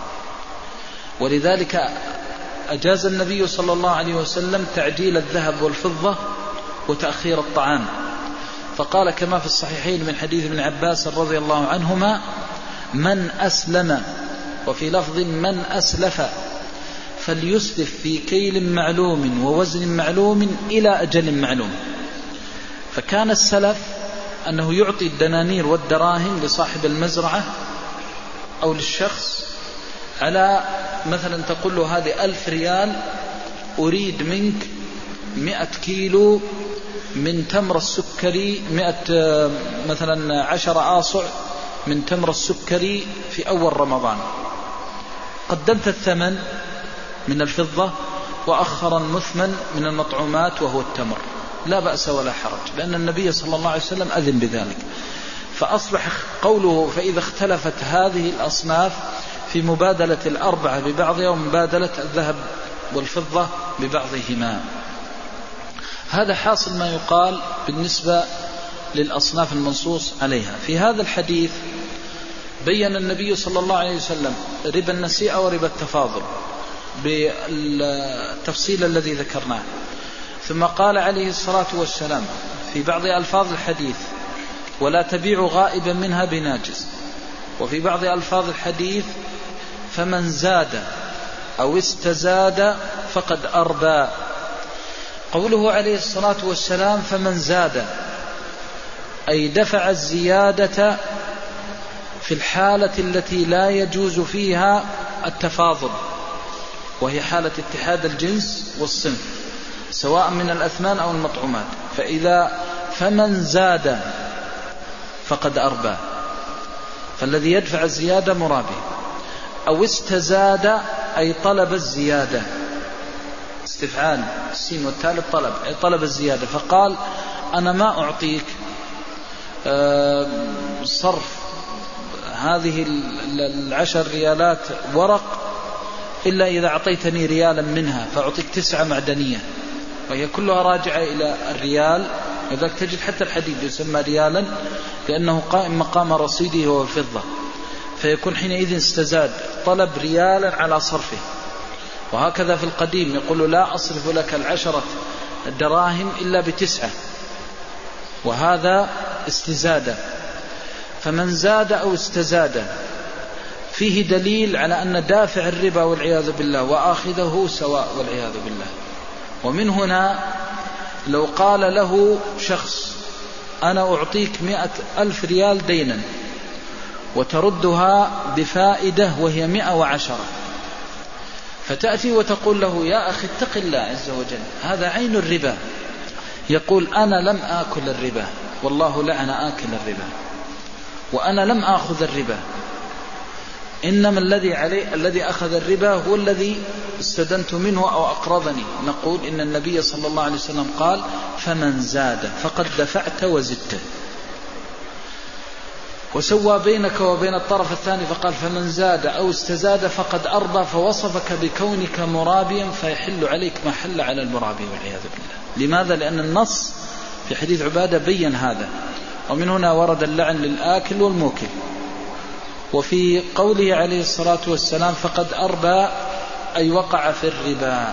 ولذلك أجاز النبي صلى الله عليه وسلم تعجيل الذهب والفضة وتأخير الطعام، فقال كما في الصحيحين من حديث ابن عباس رضي الله عنهما من أسلم، وفي لفظ من أسلف، فليسلف في كيل معلوم ووزن معلوم إلى أجل معلوم. فكان السلف أنه يعطي الدنانير والدراهم لصاحب المزرعة أو للشخص على مثلا تقول له هذه 1000 ريال أريد منك 100 كيلو من تمر السكري، 100 مثلا 10 آصع من تمر السكري في أول رمضان. قدمت الثمن من الفضة وأخر المثمن من المطعومات وهو التمر، لا بأس ولا حرج، لأن النبي صلى الله عليه وسلم أذن بذلك. فأصبح قوله فإذا اختلفت هذه الأصناف في مبادلة الأربعة ببعضها ومبادلة الذهب والفضة ببعضهما. هذا حاصل ما يقال بالنسبة للأصناف المنصوص عليها. في هذا الحديث بيّن النبي صلى الله عليه وسلم ربا النسيئة وربا التفاضل بالتفصيل الذي ذكرناه، ثم قال عليه الصلاة والسلام في بعض ألفاظ الحديث ولا تبيع غائبا منها بناجز، وفي بعض ألفاظ الحديث فمن زاد أو استزاد فقد أربى. قوله عليه الصلاة والسلام فمن زاد أي دفع الزيادة في الحالة التي لا يجوز فيها التفاضل، وهي حالة اتحاد الجنس والصنف سواء من الأثمان أو المطعومات. فمن زاد فقد أربى، فالذي يدفع الزيادة مرابي، أو استزاد أي طلب الزيادة، استفعال السين والتالي الطلب أي طلب الزيادة، فقال أنا ما أعطيك صرف هذه 10 ريالات ورق إلا إذا أعطيتني ريالا منها، فأعطيك 9 معدنية، وهي كلها راجعة إلى الريال. لذلك تجد حتى الحديد يسمى ريالا لأنه قائم مقام رصيده هو الفضة، فيكون حينئذ استزاد طلب ريالا على صرفه. وهكذا في القديم يقول لا أصرف لك 10 دراهم إلا ب9، وهذا استزادة. فمن زاد أو استزاد فيه دليل على أن دافع الربا والعياذ بالله وآخذه سواء والعياذ بالله. ومن هنا لو قال له شخص أنا أعطيك 100,000 ريال دينا وتردها بفائدة وهي 110، فتأتي وتقول له يا أخي اتق الله عز وجل، هذا عين الربا. يقول أنا لم آكل الربا، والله لعن آكل الربا، وأنا لم آخذ الربا، إنما الذي أخذ الربا هو الذي استدنت منه أو أقرضني. نقول إن النبي صلى الله عليه وسلم قال فمن زاد فقد دفعت وزدت، وسوى بينك وبين الطرف الثاني فقال فمن زاد أو استزاد فقد أربى، فوصفك بكونك مرابيا فيحل عليك ما حل على المرابي والعياذ بالله. لماذا؟ لأن النص في حديث عبادة بين هذا، ومن هنا ورد اللعن للآكل والموكل. وفي قوله عليه الصلاة والسلام فقد أربى أي وقع في الربا.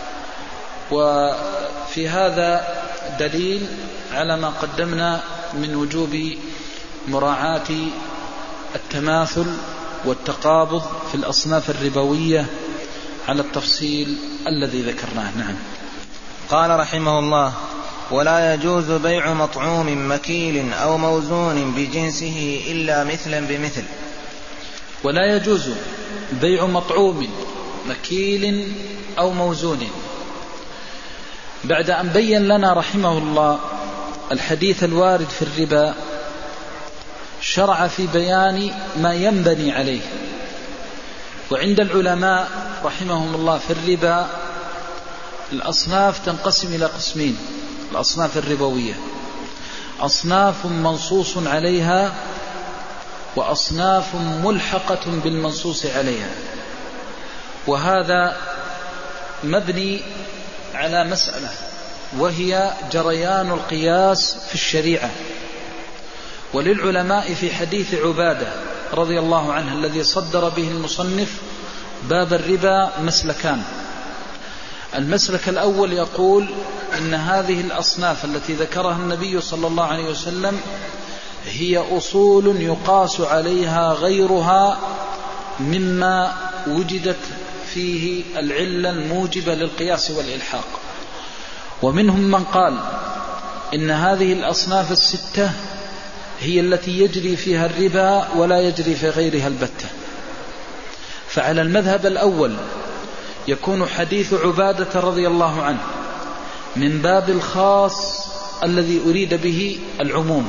وفي هذا دليل على ما قدمنا من وجوب مراعاة التماثل والتقابض في الأصناف الربوية على التفصيل الذي ذكرناه. نعم. قال رحمه الله: ولا يجوز بيع مطعوم مكيل أو موزون بجنسه إلا مثلا بمثل. ولا يجوز بيع مطعوم مكيل أو موزون، بعد أن بين لنا رحمه الله الحديث الوارد في الربا شرع في بيان ما ينبني عليه. وعند العلماء رحمهم الله في الربا الأصناف تنقسم إلى قسمين: الأصناف الربوية أصناف منصوص عليها وأصناف ملحقة بالمنصوص عليها. وهذا مبني على مسألة وهي جريان القياس في الشريعة. وللعلماء في حديث عبادة رضي الله عنه الذي صدر به المصنف باب الربا مسلكان. المسلك الأول يقول إن هذه الأصناف التي ذكرها النبي صلى الله عليه وسلم هي أصول يقاس عليها غيرها مما وجدت فيه العلة الموجبة للقياس والإلحاق. ومنهم من قال إن هذه الأصناف الستة هي التي يجري فيها الربا ولا يجري في غيرها البتة. فعلى المذهب الأول يكون حديث عبادة رضي الله عنه من باب الخاص الذي أريد به العموم،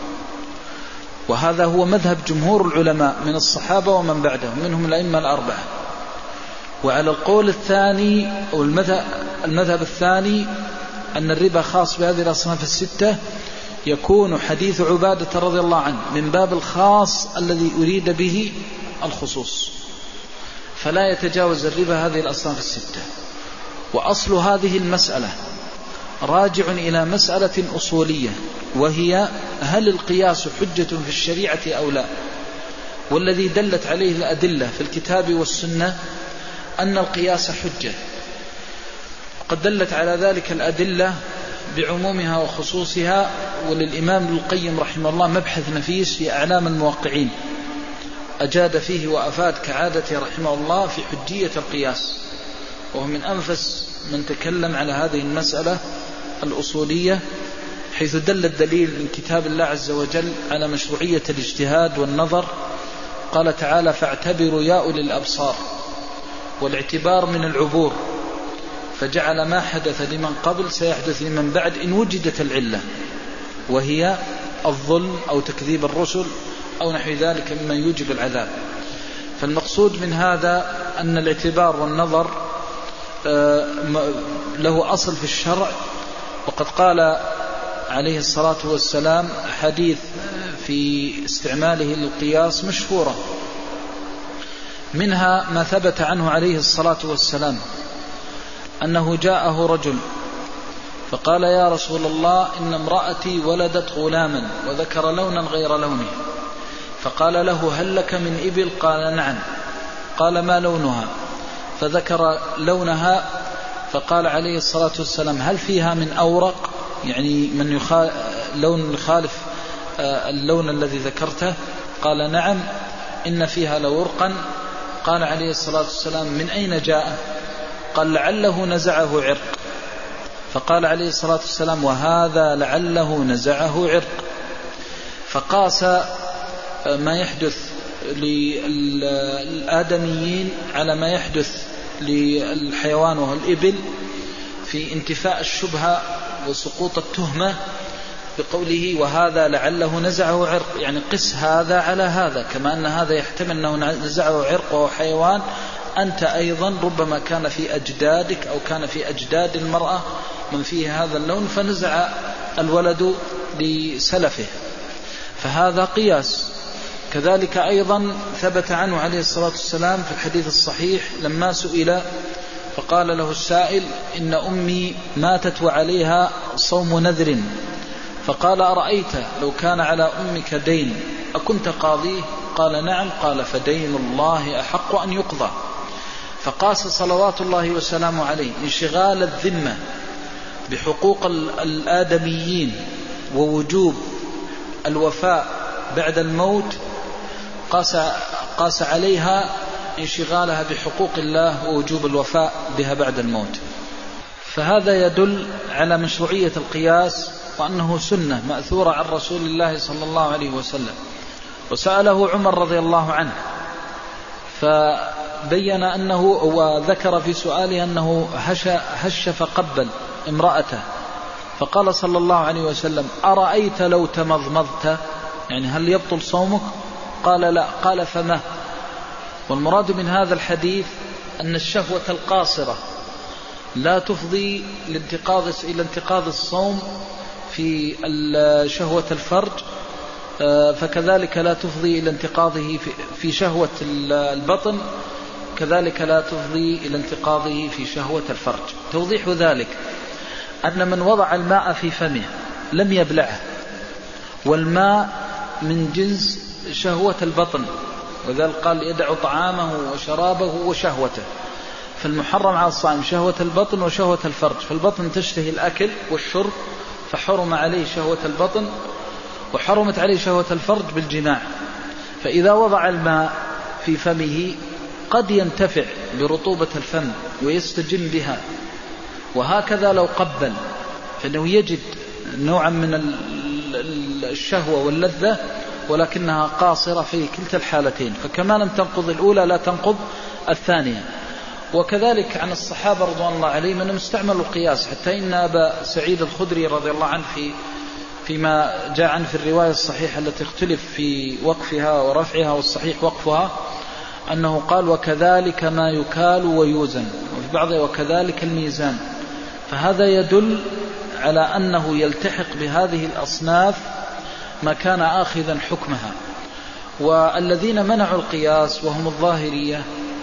وهذا هو مذهب جمهور العلماء من الصحابة ومن بعدهم منهم الأئمة الأربعة. وعلى القول الثاني أو المذهب الثاني أن الربا خاص بهذه الأصناف الستة، يكون حديث عبادة رضي الله عنه من باب الخاص الذي أريد به الخصوص، فلا يتجاوز الربا هذه الأصناف الستة. وأصل هذه المسألة راجع إلى مسألة أصولية، وهي هل القياس حجة في الشريعة أو لا؟ والذي دلت عليه الأدلة في الكتاب والسنة أن القياس حجة، قد دلت على ذلك الأدلة بعمومها وخصوصها. وللإمام ابن القيم رحمه الله مبحث نفيس في أعلام الموقعين أجاد فيه وأفاد كعادته رحمه الله في حجية القياس، وهو من أنفس من تكلم على هذه المسألة الأصولية، حيث دل الدليل من كتاب الله عز وجل على مشروعية الاجتهاد والنظر. قال تعالى: فاعتبروا يا أولي الأبصار. والاعتبار من العبور، فجعل ما حدث لمن قبل سيحدث لمن بعد إن وجدت العلة، وهي الظلم أو تكذيب الرسل أو نحو ذلك مما يوجب العذاب. فالمقصود من هذا أن الاعتبار والنظر له أصل في الشرع، وقد قال عليه الصلاة والسلام حديث في استعماله للقياس مشهورة، منها ما ثبت عنه عليه الصلاة والسلام أنه جاءه رجل فقال: يا رسول الله، إن امرأتي ولدت غلاما وذكر لونا غير لونه، فقال له: هل لك من إبل؟ قال: نعم. قال: ما لونها؟ فذكر لونها، فقال عليه الصلاة والسلام: هل فيها من أورق؟ يعني من لون يخالف اللون الذي ذكرته؟ قال: نعم، إن فيها لورقا. قال عليه الصلاة والسلام: من أين جاء؟ قال: لعله نزعه عرق. فقال عليه الصلاة والسلام: وهذا لعله نزعه عرق. فقاس ما يحدث للآدميين على ما يحدث للحيوان وهو الإبل في انتفاء الشبهة وسقوط التهمة بقوله: وهذا لعله نزعه عرق، يعني قس هذا على هذا، كما أن هذا يحتمل أنه نزعه عرق وهو حيوان، أنت أيضا ربما كان في أجدادك أو كان في أجداد المرأة من فيه هذا اللون فنزع الولد لسلفه، فهذا قياس. كذلك أيضا ثبت عنه عليه الصلاة والسلام في الحديث الصحيح لما سئل فقال له السائل: إن أمي ماتت وعليها صوم نذر، فقال: أرأيت لو كان على أمك دين أكنت قاضيه؟ قال: نعم. قال: فدين الله أحق أن يقضى. فقاس صلوات الله وسلامه عليه انشغال الذمة بحقوق الآدميين ووجوب الوفاء بعد الموت، قاس عليها انشغالها بحقوق الله ووجوب الوفاء بها بعد الموت. فهذا يدل على مشروعية القياس وأنه سنة مأثورة عن رسول الله صلى الله عليه وسلم. وسأله عمر رضي الله عنه فبين أنه وذكر في سؤاله أنه هش فقبل امرأته، فقال صلى الله عليه وسلم: أرأيت لو تمضمضت؟ يعني هل يبطل صومك؟ قال: لا. قال: فما؟ والمراد من هذا الحديث أن الشهوة القاصرة لا تفضي إلى انتقاض الصوم في شهوة الفرج، فكذلك لا تفضي إلى انتقاضه في شهوة البطن، كذلك لا تفضي إلى انتقاضه في شهوة الفرج. توضيح ذلك أن من وضع الماء في فمه لم يبلعه، والماء من جنس شهوة البطن، وذلك قال: يدع طعامه وشرابه وشهوته. فالمحرم على الصائم شهوة البطن وشهوة الفرج، فالبطن تشتهي الأكل والشرب فحرم عليه شهوة البطن، وحرمت عليه شهوة الفرج بالجماع. فإذا وضع الماء في فمه قد ينتفع برطوبة الفم ويستجم بها، وهكذا لو قبل فإنه يجد نوعا من الشهوة واللذة، ولكنها قاصرة في كلتا الحالتين، فكما لم تنقض الأولى لا تنقض الثانية. وكذلك عن الصحابة رضوان الله عليهم أنهم استعملوا القياس، حتى إن أبا سعيد الخدري رضي الله عنه فيما جاء عنه في الرواية الصحيحة التي اختلف في وقفها ورفعها والصحيح وقفها، أنه قال: وكذلك ما يكال ويوزن، وفي بعضها وكذلك الميزان. فهذا يدل على أنه يلتحق بهذه الأصناف ما كان آخذا حكمها. والذين منعوا القياس وهم الظاهرية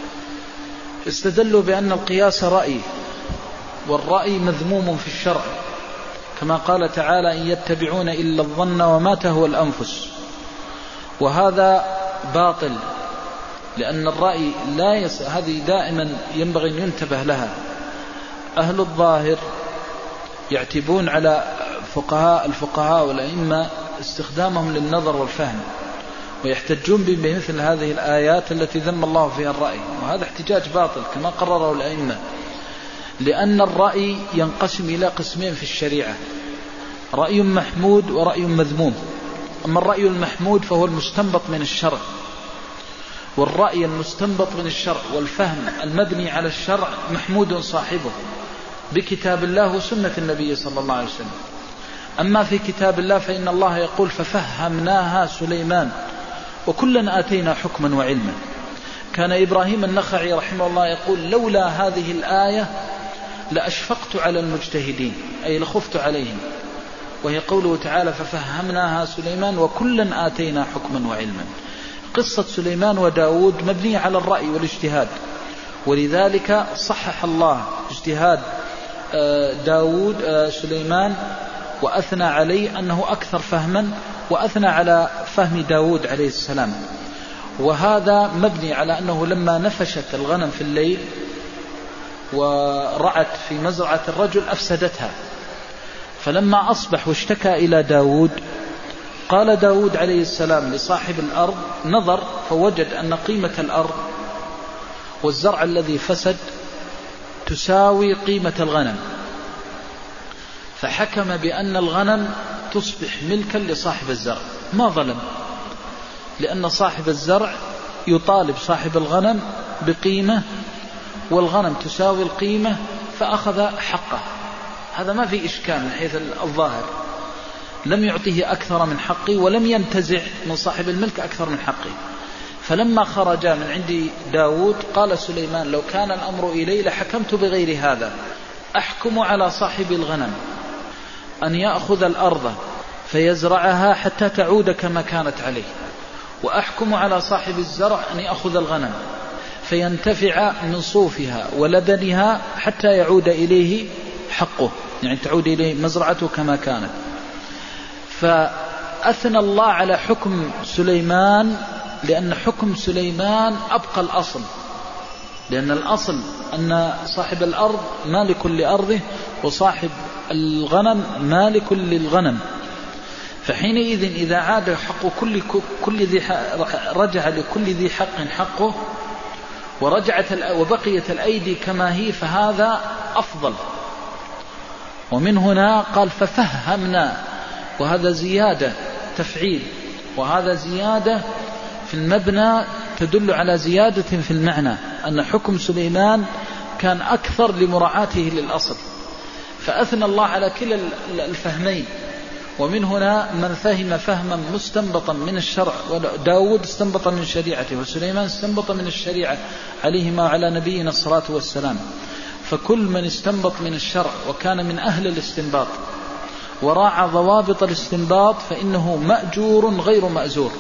استدلوا بأن القياس رأي، والرأي مذموم في الشرع، كما قال تعالى: إن يتبعون إلا الظن وما تهوى الأنفس. وهذا باطل، لأن الرأي هذه دائما ينبغي أن ينتبه لها. أهل الظاهر يعتبون على الفقهاء والأئمة استخدامهم للنظر والفهم، ويحتجون بمثل هذه الآيات التي ذم الله فيها الرأي، وهذا احتجاج باطل كما قرره الأئمة، لأن الرأي ينقسم إلى قسمين في الشريعة: رأي محمود ورأي مذموم. أما الرأي المحمود فهو المستنبط من الشرع، والرأي المستنبط من الشرع والفهم المبني على الشرع محمود صاحبه بكتاب الله وسنة النبي صلى الله عليه وسلم. أما في كتاب الله فإن الله يقول ففهمناها سليمان وكلا آتينا حكما وعلما. كان إبراهيم النخعي رحمه الله يقول لولا هذه الآية لأشفقت على المجتهدين، أي لخفت عليهم، وهي قوله تعالى ففهمناها سليمان وكلا آتينا حكما وعلما. قصة سليمان وداود مبنية على الرأي والاجتهاد، ولذلك صحح الله اجتهاد داود سليمان وأثنى عليه أنه أكثر فهما، وأثنى على فهم داود عليه السلام. وهذا مبني على أنه لما نفشت الغنم في الليل ورعت في مزرعة الرجل أفسدتها، فلما أصبح واشتكى إلى داود قال داود عليه السلام لصاحب الأرض نظر فوجد أن قيمة الأرض والزرع الذي فسد تساوي قيمة الغنم، فحكم بأن الغنم تصبح ملكا لصاحب الزرع. ما ظلم، لأن صاحب الزرع يطالب صاحب الغنم بقيمة والغنم تساوي القيمة فأخذ حقه. هذا ما في إشكال من حيث الظاهر، لم يعطيه أكثر من حقه ولم ينتزع من صاحب الملك أكثر من حقه. فلما خرج من عند داود قال سليمان لو كان الأمر إلي لحكمت بغير هذا، أحكم على صاحب الغنم أن يأخذ الأرض فيزرعها حتى تعود كما كانت عليه، وأحكم على صاحب الزرع أن يأخذ الغنم فينتفع من صوفها ولبنها حتى يعود إليه حقه، يعني تعود إليه مزرعته كما كانت. فأثنى الله على حكم سليمان لأن حكم سليمان أبقى الأصل، لأن الأصل أن صاحب الأرض مالك لأرضه وصاحب الغنم مالك للغنم. فحينئذ إذا عاد حق رجع لكل ذي حق حقه وبقيت الأيدي كما هي، فهذا أفضل. ومن هنا قال ففهمنا، وهذا زيادة تفعيل، وهذا زيادة في المبنى تدل على زيادة في المعنى، أن حكم سليمان كان أكثر لمراعاته للأصل، فأثنى الله على كلا الفهمين. ومن هنا من فهم فهما مستنبطا من الشرع، وداود استنبط من شريعته وسليمان استنبط من الشريعة عليهما وعلى نبينا الصلاة والسلام. فكل من استنبط من الشرع وكان من أهل الاستنباط وراعى ضوابط الاستنباط فإنه مأجور غير مأزور.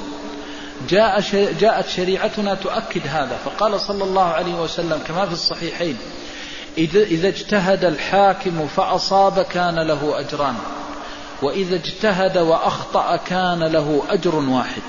جاءت شريعتنا تؤكد هذا، فقال صلى الله عليه وسلم كما في الصحيحين إذا اجتهد الحاكم فأصاب كان له أجران، وإذا اجتهد وأخطأ كان له أجر واحد.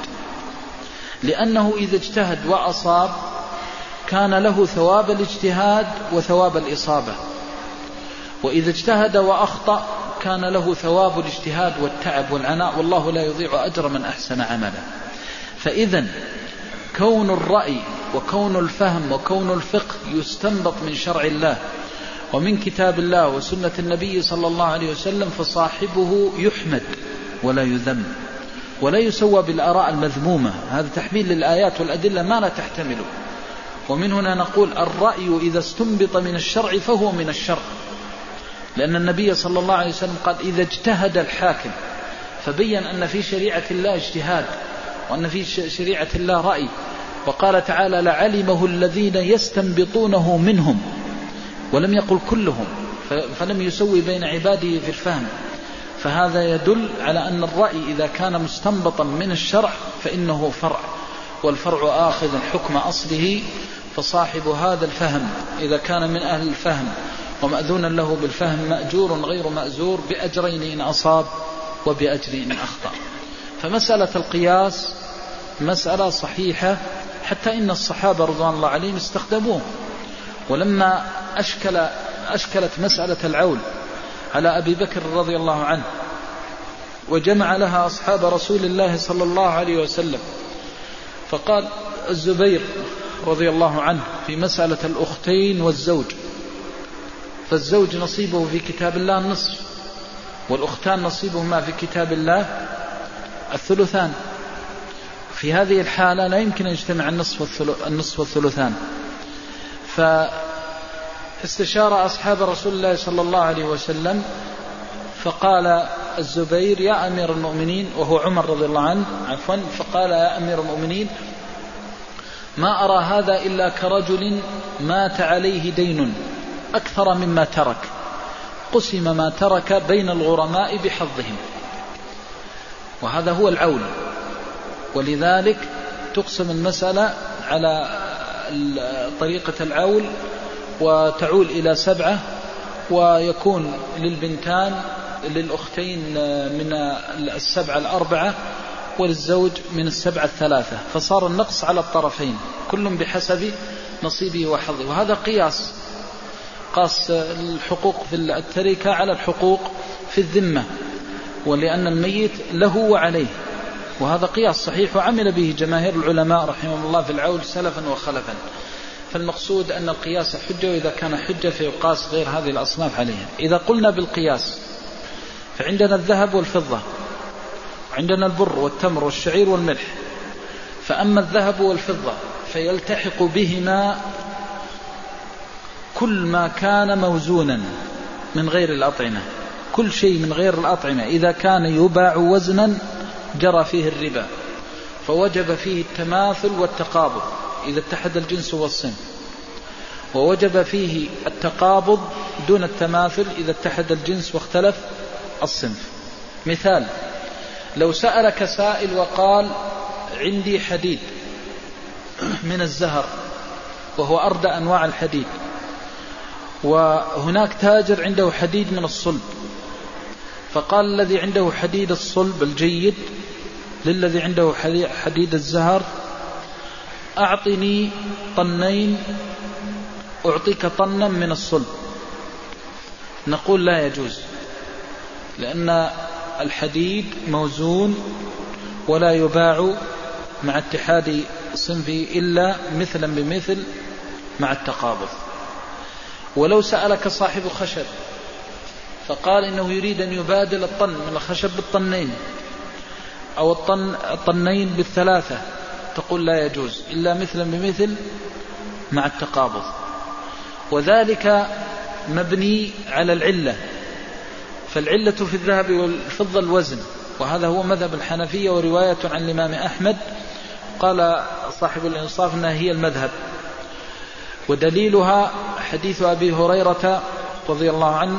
لأنه إذا اجتهد وأصاب كان له ثواب الاجتهاد وثواب الإصابة، وإذا اجتهد وأخطأ كان له ثواب الاجتهاد والتعب والعناء، والله لا يضيع أجر من أحسن عملا. فإذا كون الرأي وكون الفهم وكون الفقه يستنبط من شرع الله ومن كتاب الله وسنة النبي صلى الله عليه وسلم، فصاحبه يحمد ولا يذم ولا يسوى بالآراء المذمومة. هذا تحميل للآيات والأدلة ما لا تحتمله. ومن هنا نقول الرأي إذا استنبط من الشرع فهو من الشرع، لأن النبي صلى الله عليه وسلم قال إذا اجتهد الحاكم، فبين أن في شريعة الله اجتهاد وأن في شريعة الله رأي. وقال تعالى لعلمه الذين يستنبطونه منهم، ولم يقل كلهم، فلم يسوي بين عباده في الفهم. فهذا يدل على أن الرأي إذا كان مستنبطا من الشرع فإنه فرع، والفرع آخذ حكم أصله. فصاحب هذا الفهم إذا كان من أهل الفهم ومأذونا له بالفهم مأجور غير مأزور بأجرين إن أصاب وبأجر إن أخطأ. فمسألة القياس مسألة صحيحة، حتى إن الصحابة رضوان الله عليهم استخدموه. ولما أشكلت مسألة العول على أبي بكر رضي الله عنه وجمع لها أصحاب رسول الله صلى الله عليه وسلم، فقال الزبير رضي الله عنه في مسألة الأختين والزوج، فالزوج نصيبه في كتاب الله النصف، والأختان نصيبهما في كتاب الله الثلثان. في هذه الحالة لا يمكن أن يجتمع النصف والثلثان. فاستشار أصحاب رسول الله صلى الله عليه وسلم، فقال الزبير يا أمير المؤمنين، وهو عمر رضي الله عنه عفوا، فقال يا أمير المؤمنين ما أرى هذا إلا كرجل مات عليه دين أكثر مما ترك، قسم ما ترك بين الغرماء بحظهم. وهذا هو العول، ولذلك تقسم المسألة على طريقة العول وتعول إلى 7، ويكون للبنتان للأختين من 7 4، وللزوج من 7 3، فصار النقص على الطرفين كل بحسب نصيبه وحظه. وهذا قاس الحقوق في التركة على الحقوق في الذمة، ولأن الميت له وعليه، وهذا قياس صحيح وعمل به جماهير العلماء رحمهم الله في العول سلفا وخلفا. فالمقصود أن القياس حجة، وإذا كان حجة فيقاس غير هذه الأصناف عليها. إذا قلنا بالقياس فعندنا الذهب والفضة، وعندنا البر والتمر والشعير والملح. فأما الذهب والفضة فيلتحق بهما كل ما كان موزونا من غير الأطعمة، كل شيء من غير الأطعمة إذا كان يباع وزنا جرى فيه الربا، فوجب فيه التماثل والتقابض إذا اتحد الجنس والصنف، ووجب فيه التقابض دون التماثل إذا اتحد الجنس واختلف الصنف. مثال: لو سألك سائل وقال عندي حديد من الزهر، وهو أردى أنواع الحديد، وهناك تاجر عنده حديد من الصلب، فقال الذي عنده حديد الصلب الجيد للذي عنده حديد الزهر أعطني طنين أعطيك طنا من الصلب. نقول لا يجوز، لأن الحديد موزون ولا يباع مع اتحاد صنفه إلا مثلا بمثل مع التقابض. ولو سألك صاحب خشب فقال إنه يريد أن يبادل الطن من الخشب بالطنين أو الطنين بال3، تقول لا يجوز إلا مثلا بمثل مع التقابض. وذلك مبني على العلة، فالعلة في الذهب والفضة الوزن، وهذا هو مذهب الحنفية ورواية عن الإمام أحمد. قال صاحب الإنصاف أنها هي المذهب، ودليلها حديث أبي هريرة رضي الله عنه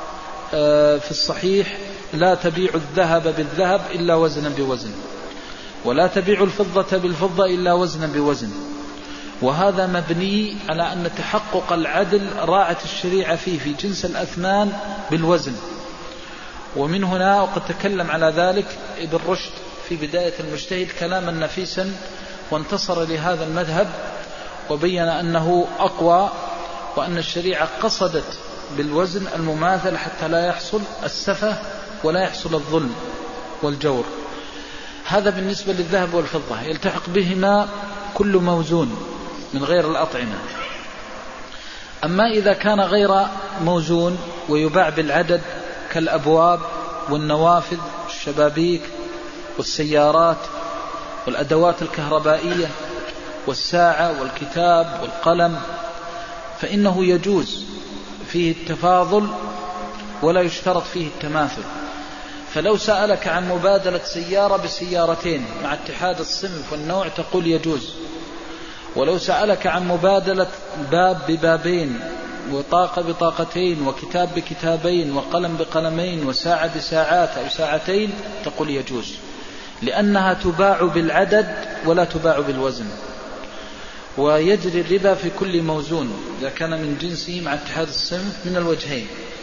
في الصحيح: لا تبيع الذهب بالذهب إلا وزنا بوزن، ولا تبيع الفضة بالفضة إلا وزنا بوزن. وهذا مبني على أن تحقق العدل راعت الشريعة فيه في جنس الأثمان بالوزن. ومن هنا وقد تكلم على ذلك ابن رشد في بداية المجتهد كلاما نفيسا، وانتصر لهذا المذهب وبين أنه أقوى، وأن الشريعة قصدت بالوزن المماثل حتى لا يحصل السفه ولا يحصل الظلم والجور. هذا بالنسبة للذهب والفضة، يلتحق بهما كل موزون من غير الأطعمة. أما إذا كان غير موزون ويباع بالعدد كالأبواب والنوافذ والشبابيك والسيارات والأدوات الكهربائية والساعة والكتاب والقلم، فإنه يجوز فيه التفاضل ولا يشترط فيه التماثل. فلو سألك عن مبادلة سيارة بسيارتين مع اتحاد الصنف والنوع تقول يجوز. ولو سألك عن مبادلة باب ببابين وطاقة بطاقتين وكتاب بكتابين وقلم بقلمين وساعة بساعات أو ساعتين تقول يجوز، لأنها تباع بالعدد ولا تباع بالوزن. ويجري الربا في كل موزون إذا كان من جنسه مع اتحاد الصنف من الوجهين.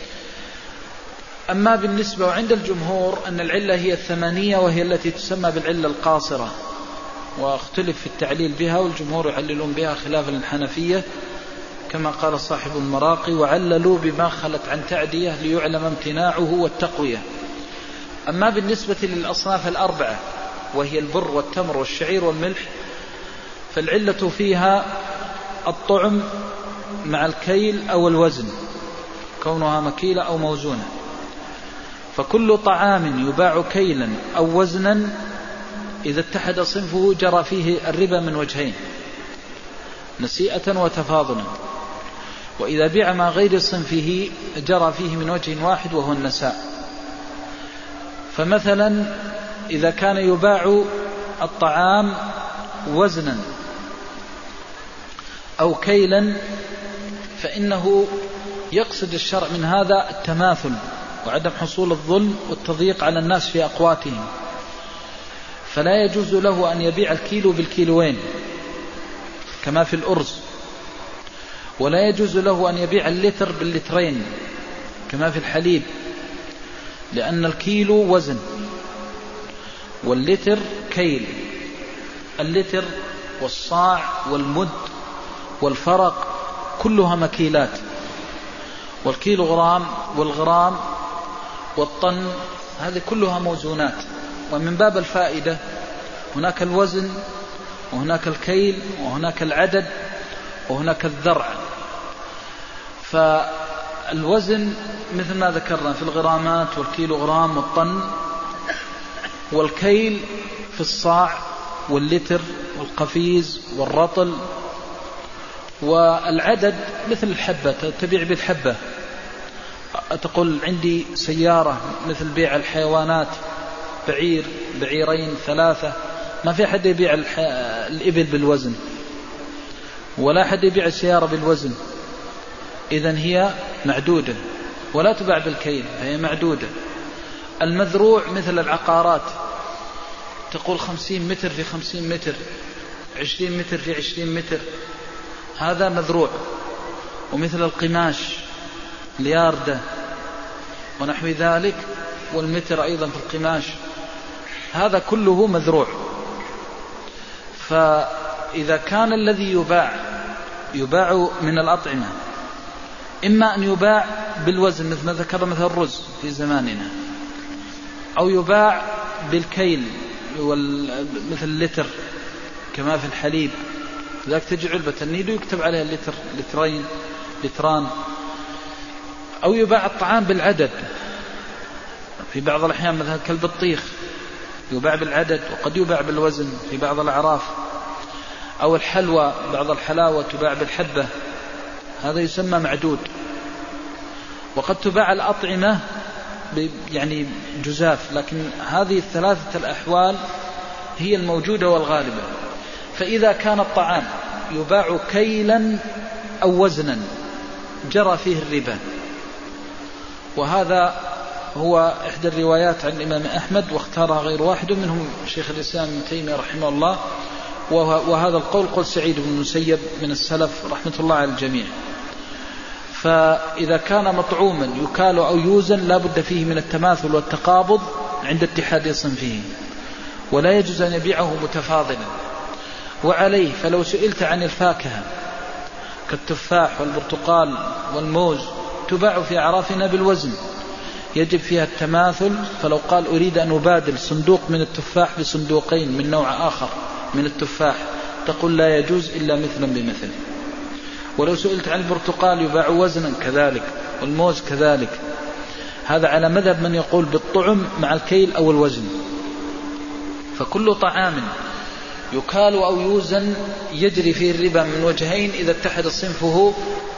أما بالنسبة وعند الجمهور أن العلة هي الثمانية، وهي التي تسمى بالعلة القاصرة، واختلف في التعليل بها، والجمهور يعللون بها خلافا للحنفية كما قال صاحب المراقي: وعللوا بما خلت عن تعدية ليعلم امتناعه والتقوية. أما بالنسبة للأصناف الأربعة وهي البر والتمر والشعير والملح، فالعلة فيها الطعم مع الكيل أو الوزن، كونها مكيلة أو موزونة. فكل طعام يباع كيلا أو وزنا إذا اتحد صنفه جرى فيه الربا من وجهين: نسيئة وتفاضلا. وإذا بيع مع غير صنفه جرى فيه من وجه واحد وهو النساء. فمثلا إذا كان يباع الطعام وزنا أو كيلا فإنه يقصد الشرع من هذا التماثل وعدم حصول الظلم والتضييق على الناس في أقواتهم، فلا يجوز له أن يبيع الكيلو بالكيلوين كما في الأرز، ولا يجوز له أن يبيع اللتر باللترين كما في الحليب، لأن الكيلو وزن واللتر كيل. اللتر والصاع والمد والفرق كلها مكيلات، والكيلوغرام والغرام والطن هذه كلها موزونات. ومن باب الفائدة هناك الوزن وهناك الكيل وهناك العدد وهناك الذرع. فالوزن مثل ما ذكرنا في الغرامات والكيلوغرام والطن، والكيل في الصاع واللتر والقفيز والرطل، والعدد مثل الحبة، تبيع بالحبة. تقول عندي سيارة مثل بيع الحيوانات، بعير بعيرين ثلاثة، ما في أحد يبيع الإبل بالوزن ولا أحد يبيع السيارة بالوزن، إذن هي معدودة ولا تباع بالكيل، هي معدودة. المذروع مثل العقارات، تقول 50 متر في 50 متر، 20 متر في 20 متر، هذا مذروع. ومثل القماش الياردة ونحو ذلك، والمتر أيضا في القماش، هذا كله مذروع. فإذا كان الذي يباع من الأطعمة إما أن يباع بالوزن مثل ما ذكر مثل الرز في زماننا، أو يباع بالكيل مثل اللتر كما في الحليب، ذاك تجي علبة النيدو يكتب عليها اللتر، لترين، لتران. أو يباع الطعام بالعدد، في بعض الأحيان مثل كالبطيخ يباع بالعدد وقد يباع بالوزن في بعض الأعراف. أو الحلوى، بعض الحلاوة تباع بالحبة، هذا يسمى معدود. وقد تباع الأطعمة يعني جزاف، لكن هذه الثلاثة الأحوال هي الموجودة والغالبة. فإذا كان الطعام يباع كيلا أو وزنا جرى فيه الربا، وهذا هو إحدى الروايات عن الإمام أحمد، واختارها غير واحد منهم شيخ الإسلام ابن تيمية رحمه الله، وهذا القول قول سعيد بن المسيب من السلف رحمة الله على الجميع. فإذا كان مطعوما يكال أو يوزن لا بد فيه من التماثل والتقابض عند اتحاد صنفه، ولا يجوز أن يبيعه متفاضلا. وعليه فلو سئلت عن الفاكهة كالتفاح والبرتقال والموز تباع في أعرافنا بالوزن، يجب فيها التماثل. فلو قال أريد أن أبادل صندوق من التفاح بصندوقين من نوع آخر من التفاح، تقول لا يجوز إلا مثلا بمثل. ولو سئلت عن البرتقال يباع وزنا كذلك، والموز كذلك. هذا على مذهب من يقول بالطعم مع الكيل أو الوزن. فكل طعام يكال أو يوزن يجري فيه الربا من وجهين إذا اتحد صنفه،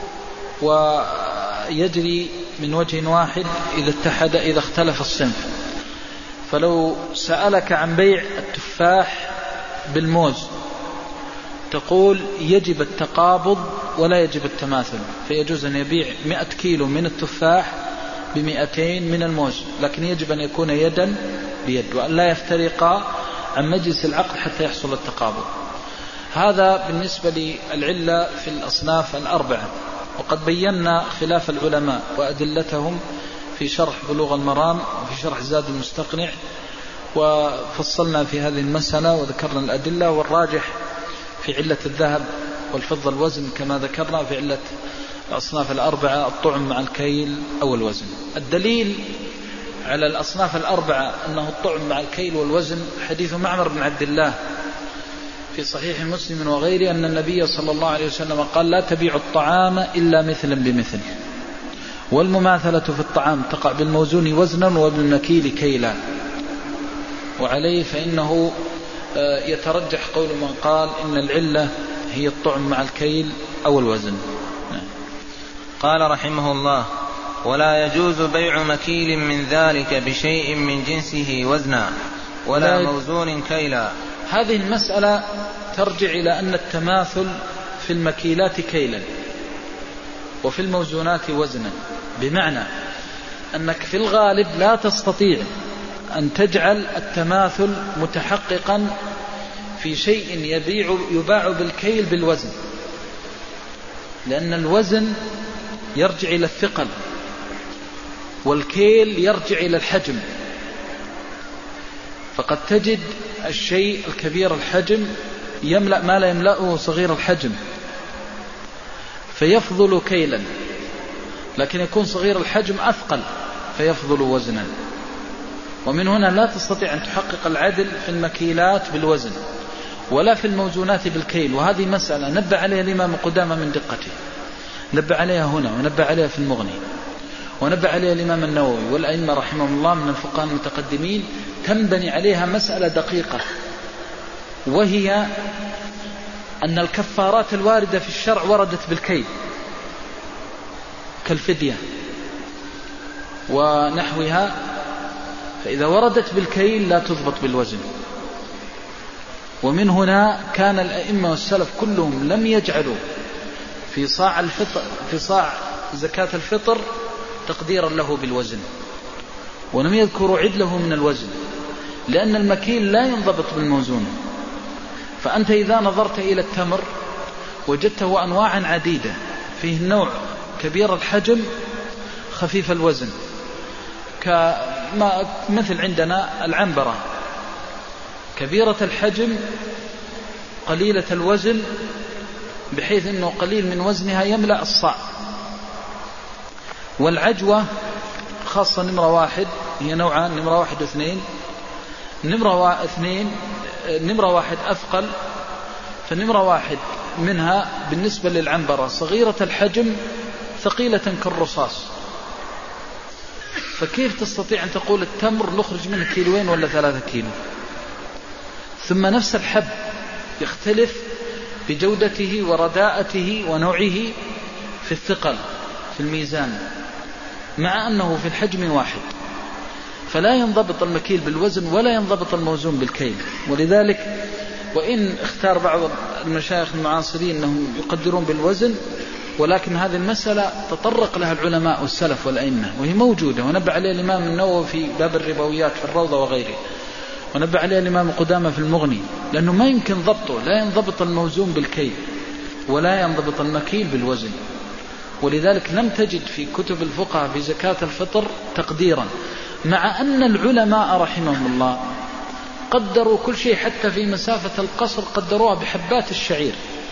ويجري من وجه واحد إذا اختلف الصنف. فلو سألك عن بيع التفاح بالموز تقول يجب التقابض ولا يجب التماثل، فيجوز أن يبيع 100 كيلو من التفاح ب200 من الموز، لكن يجب أن يكون يدا بيد، وأن لا يفترقا عن مجلس العقد حتى يحصل التقابض. هذا بالنسبة للعلة في الأصناف الأربعة. وقد بينا خلاف العلماء وأدلتهم في شرح بلوغ المرام وفي شرح زاد المستقنع، وفصلنا في هذه المسألة وذكرنا الأدلة. والراجح في علة الذهب والفضة الوزن كما ذكرنا، في علة الأصناف الأربعة الطعم مع الكيل أو الوزن. الدليل على الأصناف الأربعة أنه الطعم مع الكيل والوزن حديث معمر بن عبد الله في صحيح مسلم وغيره أن النبي صلى الله عليه وسلم قال لا تبيع الطعام إلا مثلا بمثل، والمماثلة في الطعام تقع بالموزون وزنا وبالمكيل كيلا. وعليه فإنه يترجح قول من قال إن العلة هي الطعم مع الكيل أو الوزن. قال رحمه الله: ولا يجوز بيع مكيل من ذلك بشيء من جنسه وزنا ولا موزون كيلا. هذه المسألة ترجع إلى أن التماثل في المكيلات كيلا وفي الموزونات وزنا، بمعنى أنك في الغالب لا تستطيع أن تجعل التماثل متحققا في شيء يباع بالكيل بالوزن، لأن الوزن يرجع إلى الثقل والكيل يرجع إلى الحجم. فقد تجد الشيء الكبير الحجم يملأ ما لا يملأه صغير الحجم فيفضل كيلا، لكن يكون صغير الحجم أثقل فيفضل وزنا. ومن هنا لا تستطيع أن تحقق العدل في المكيلات بالوزن ولا في الموزونات بالكيل. وهذه مسألة نبه عليها الإمام قدامة من دقته، نبه عليها هنا ونبه عليها في المغني ونبه عليها الإمام النووي والأئمة رحمهم الله من الفقهاء المتقدمين. تنبني عليها مسألة دقيقة، وهي أن الكفارات الواردة في الشرع وردت بالكيل كالفدية ونحوها، فإذا وردت بالكيل لا تضبط بالوزن. ومن هنا كان الأئمة والسلف كلهم لم يجعلوا في صاع الفطر في صاع زكاة الفطر تقديرا له بالوزن، ولم يذكروا عدله من الوزن، لأن المكيل لا ينضبط بالموزون. فأنت إذا نظرت إلى التمر وجدته أنواعا عديدة، فيه النوع كبير الحجم خفيف الوزن، مثل عندنا العنبرة كبيرة الحجم قليلة الوزن، بحيث أنه قليل من وزنها يملأ الصاع. والعجوة خاصة نمرة واحد، هي نوعان، نمرة واحد واثنين. نمرة واحد أثقل، فنمرة واحد منها بالنسبة للعنبرة صغيرة الحجم ثقيلة كالرصاص. فكيف تستطيع أن تقول التمر نخرج منه 2 ولا 3 كيلو؟ ثم نفس الحب يختلف بجودته ورداءته ونوعه في الثقل في الميزان، مع أنه في الحجم واحد. فلا ينضبط المكيل بالوزن ولا ينضبط الموزون بالكيل. ولذلك وإن اختار بعض المشايخ المعاصرين أنهم يقدرون بالوزن، ولكن هذه المسألة تطرق لها العلماء والسلف والأئمة، وهي موجودة، ونبه عليها الإمام النووي في باب الربويات في الروضة وغيره، ونبه عليها الإمام قدامة في المغني، لأنه ما يمكن ضبطه، لا ينضبط الموزون بالكيل ولا ينضبط المكيل بالوزن. ولذلك لم تجد في كتب الفقهاء في زكاة الفطر تقديرا، مع أن العلماء رحمهم الله قدروا كل شيء، حتى في مسافة القصر قدروها بحبات الشعير.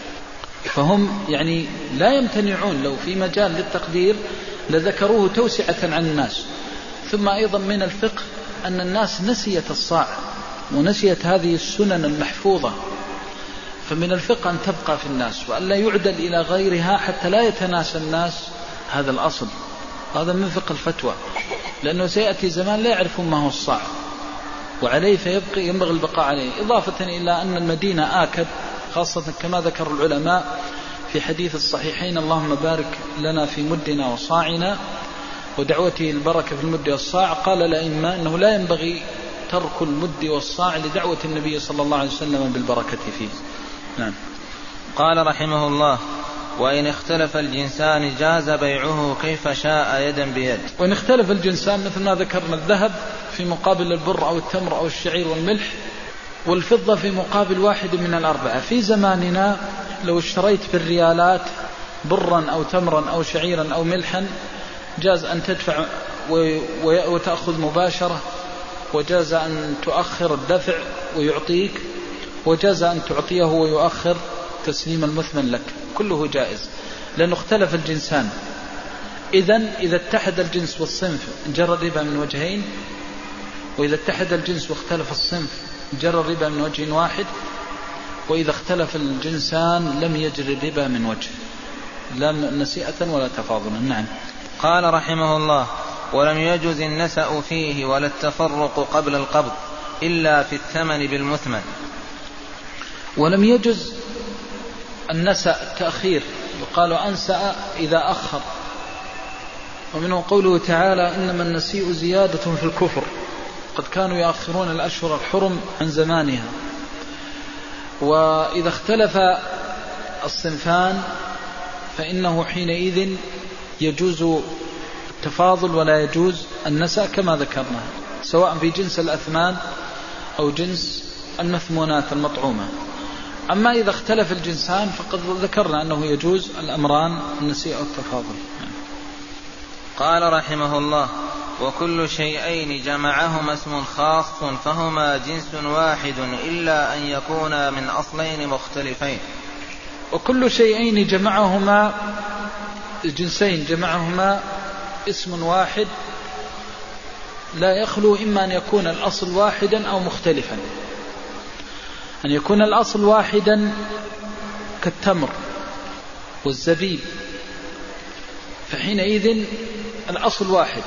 فهم يعني لا يمتنعون، لو في مجال للتقدير لذكروه توسعة عن الناس. ثم أيضا من الفقه أن الناس نسيت الصاع ونسيت هذه السنن المحفوظة، فمن الفقه أن تبقى في الناس وأن لا يعدل إلى غيرها حتى لا يتناسى الناس هذا الأصل. هذا من فقه الفتوى، لأنه سيأتي زمان لا يعرفون ما هو الصاع، وعليه ينبغي البقاء عليه. إضافة إلى أن المدينة آكد، خاصة كما ذكر العلماء في حديث الصحيحين: اللهم بارك لنا في مدنا وصاعنا، ودعوته البركة في المد والصاع. قال الأئمة أنه لا ينبغي ترك المد والصاع لدعوة النبي صلى الله عليه وسلم بالبركة فيه. نعم. قال رحمه الله: وإن اختلف الجنسان جاز بيعه كيف شاء يدا بيد. وإن اختلف الجنسان مثل ما ذكرنا، الذهب في مقابل البر أو التمر أو الشعير والملح، والفضة في مقابل واحد من الأربعة. في زماننا لو اشتريت بالريالات برا أو تمرا أو شعيرا أو ملحا جاز أن تدفع وتأخذ مباشرة، وجاز أن تؤخر الدفع ويعطيك، وجاز أن تعطيه ويؤخر تسليم المثمن لك، كله جائز لأنه اختلف الجنسان. إذا اتحد الجنس والصنف جرى الربا من وجهين، وإذا اتحد الجنس واختلف الصنف جرى الربا من وجه واحد، وإذا اختلف الجنسان لم يجري الربا من وجه، لا نسيئة ولا تفاضلا. نعم. قال رحمه الله: ولم يجز النسأ فيه ولا التفرق قبل القبض إلا في الثمن بالمثمن. ولم يجز النسأ التأخير، وقالوا أنسأ إذا أخر. ومنه قوله تعالى إنما النسيء زيادة في الكفر، قد كانوا يأخرون الأشهر الحرم عن زمانها. وإذا اختلف الصنفان فإنه حينئذ يجوز التفاضل ولا يجوز النسأ كما ذكرنا، سواء في جنس الأثمان أو جنس المثمونات المطعومة. أما إذا اختلف الجنسان فقد ذكرنا أنه يجوز الأمران، النسيء والتفاضل. قال رحمه الله: وكل شيئين جمعهما اسم خاص فهما جنس واحد إلا أن يكونا من أصلين مختلفين. وكل شيئين جمعهما جنسين جمعهما اسم واحد لا يخلو إما أن يكون الأصل واحدا أو مختلفا. أن يكون الأصل واحدا كالتمر والزبيب، فحينئذ الأصل واحد.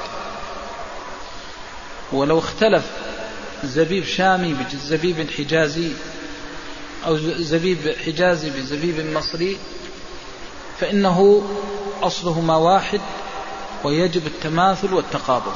ولو اختلف زبيب شامي بزبيب حجازي أو زبيب حجازي بزبيب مصري فإنه أصلهما واحد ويجب التماثل والتقابل.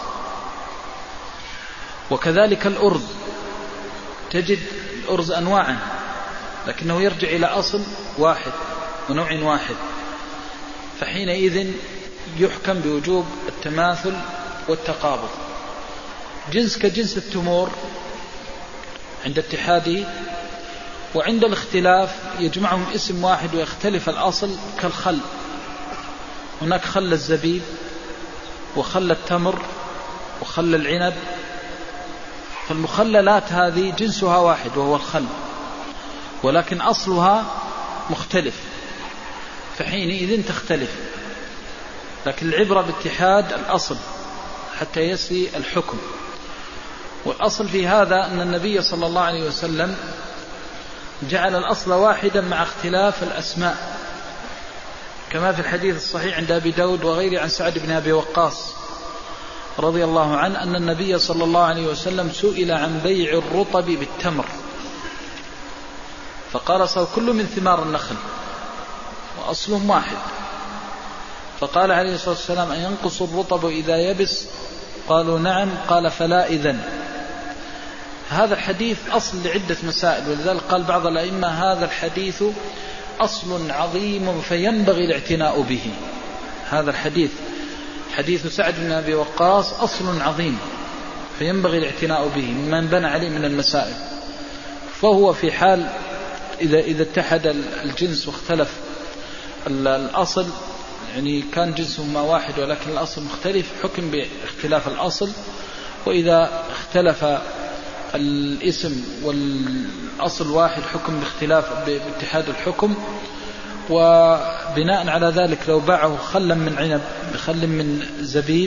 وكذلك الأرز، تجد الأرز أنواعا لكنه يرجع إلى أصل واحد ونوع واحد، فحينئذ يحكم بوجوب التماثل والتقابل. جنس كجنس التمور عند اتحاده، وعند الاختلاف يجمعهم اسم واحد ويختلف الأصل، كالخل، هناك خل الزبيب وخل التمر وخل العنب، فالمخللات هذه جنسها واحد وهو الخل، ولكن أصلها مختلف، فحينئذ تختلف. لكن العبرة باتحاد الأصل حتى يسري الحكم. والأصل في هذا أن النبي صلى الله عليه وسلم جعل الأصل واحدا مع اختلاف الأسماء، كما في الحديث الصحيح عند أبي داود وغيره عن سعد بن أبي وقاص رضي الله عنه أن النبي صلى الله عليه وسلم سئل عن بيع الرطب بالتمر، فقال صار كل من ثمار النخل وأصل واحد، فقال عليه الصلاة والسلام: أن ينقص الرطب إذا يبس؟ قالوا نعم. قال: فلا إذن. هذا الحديث أصل لعدة مسائل، ولذلك قال بعض الأئمة: هذا الحديث أصل عظيم فينبغي الاعتناء به. هذا الحديث، حديث سعد بن أبي وقاص، أصل عظيم فينبغي الاعتناء به ممن بنى عليه من المسائل. فهو في حال إذا اتحد الجنس واختلف الأصل، يعني كان جنسهما واحد ولكن الأصل مختلف، حكم باختلاف الأصل. وإذا اختلف الاسم والأصل واحد، حكم باتحاد الحكم. وبناء على ذلك لو باعه خلا من عنب بخل من زبيب،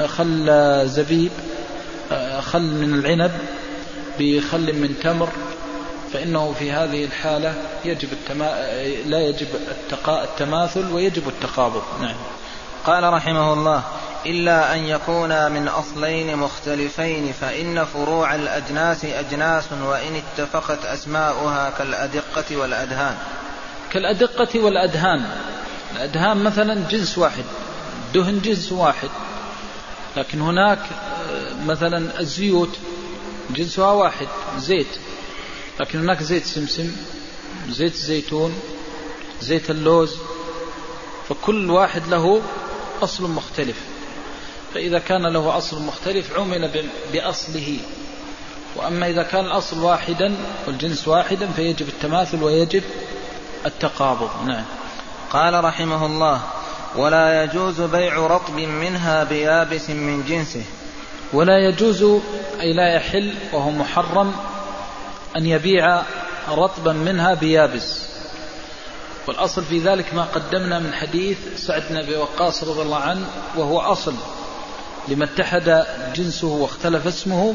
خل من العنب بخل من تمر، فإنه في هذه الحالة لا يجب التماثل ويجب التقابل. نعم. قال رحمه الله: إلا أن يكونا من أصلين مختلفين، فإن فروع الأجناس أجناس وإن اتفقت أسماؤها كالأدقة والأدهان. كالأدقة والأدهان، الأدهان مثلا جنس واحد، دهن جنس واحد، لكن هناك مثلا الزيوت جنسها واحد، زيت، لكن هناك زيت سمسم، زيت الزيتون، زيت اللوز، فكل واحد له أصل مختلف. فإذا كان له أصل مختلف عمل بأصله. وأما إذا كان الأصل واحدا والجنس واحدا فيجب التماثل ويجب التقابض. نعم. قال رحمه الله: ولا يجوز بيع رطب منها بيابس من جنسه. ولا يجوز أي لا يحل وهو محرم أن يبيع رطبا منها بيابس. والأصل في ذلك ما قدمنا من حديث سعد بن أبي وقاص رضي الله عنه، وهو أصل لما اتحد جنسه واختلف اسمه،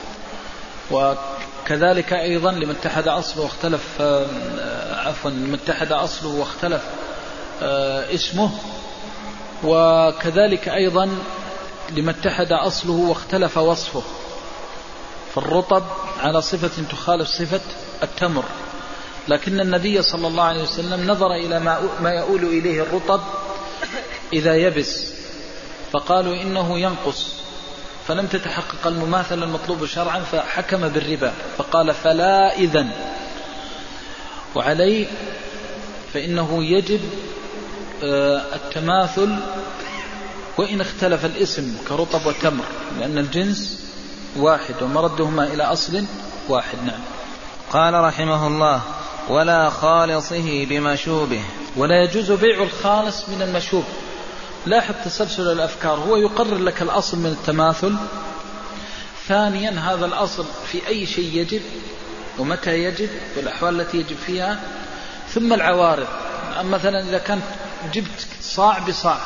وكذلك أيضا لما اتحد أصله واختلف لما اتحد أصله واختلف اسمه، وكذلك أيضا لما اتحد أصله واختلف فالرطب على صفة تخالف صفة التمر، لكن النبي صلى الله عليه وسلم نظر إلى ما يؤول إليه الرطب إذا يبس، فقالوا إنه ينقص، فلم تتحقق المماثلة المطلوب شرعا فحكم بالربا، فقال فلا إذن. وعليه فإنه يجب التماثل وإن اختلف الاسم كرطب وتمر، لأن الجنس واحد ومردهما إلى أصل واحد. نعم. قال رحمه الله: ولا خالصه بمشوبه. ولا يجوز بيع الخالص من المشوب. لاحظ تسلسل الأفكار، هو يقرر لك الأصل من التماثل، ثانيا هذا الأصل في أي شيء يجب ومتى يجب والأحوال التي يجب فيها، ثم العوارض. مثلا إذا كان جبت صاع بصاع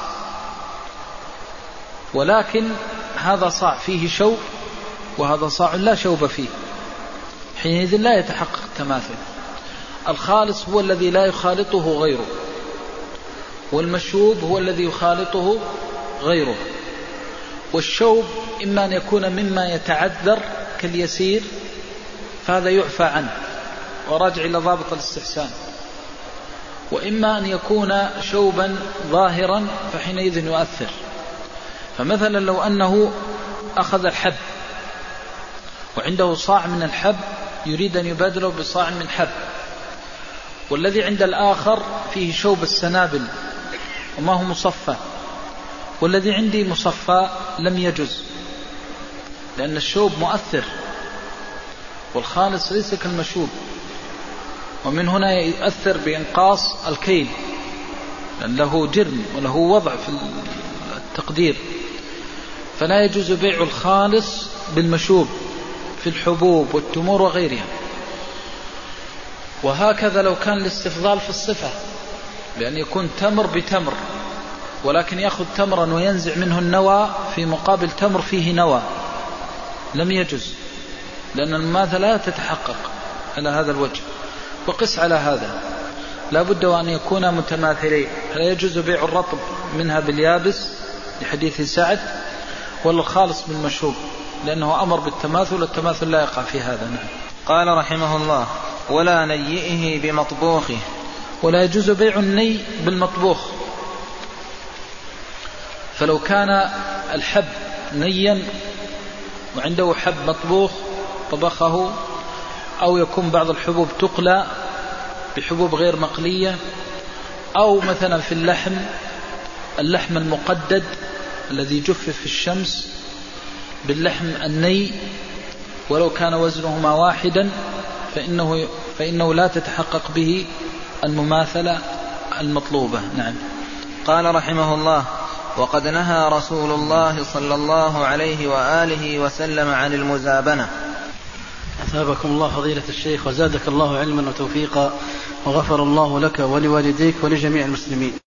ولكن هذا صاع فيه شوب وهذا صاع لا شوب فيه، حينئذ لا يتحقق التماثل. الخالص هو الذي لا يخالطه غيره، والمشوب هو الذي يخالطه غيره. والشوب إما أن يكون مما يتعذر كاليسير فهذا يعفى عنه وراجع إلى ضابط الاستحسان، وإما أن يكون شوبا ظاهرا فحينئذ يؤثر. فمثلا لو أنه أخذ الحب وعنده صاع من الحب يريد أن يبادله بصاع من حب، والذي عند الآخر فيه شوب السنابل وما هو مصفى، والذي عندي مصفى لم يجز، لأن الشوب مؤثر والخالص ليس كالمشوب، ومن هنا يؤثر بإنقاص الكيل لأن له جرم وله وضع في التقدير. فلا يجوز بيع الخالص بالمشوب في الحبوب والتمور وغيرها. وهكذا لو كان الاستفضال في الصفة، بأن يكون تمر بتمر ولكن يأخذ تمرا وينزع منه النوى في مقابل تمر فيه نوى، لم يجوز، لأن المماثلة لا تتحقق على هذا الوجه. وقس على هذا، لا بد وأن يكون متماثلين. لا يجوز بيع الرطب منها باليابس لحديث سعد، ولا الخالص بالمشوب، لأنه أمر بالتماثل والتماثل لا يقع في هذا. نعم. قال رحمه الله: ولا نيئه بمطبوخه. ولا يجوز بيع الني بالمطبوخ. فلو كان الحب نيا وعنده حب مطبوخ طبخه، أو يكون بعض الحبوب تقلى بحبوب غير مقلية، أو مثلا في اللحم المقدد الذي جفف في الشمس باللحم الني، ولو كان وزنهما واحدا فإنه لا تتحقق به المماثلة المطلوبة. نعم. قال رحمه الله: وقد نهى رسول الله صلى الله عليه وآله وسلم عن المزابنة. أثابكم الله فضيلة الشيخ وزادك الله علما وتوفيقا، وغفر الله لك ولوالديك ولجميع المسلمين.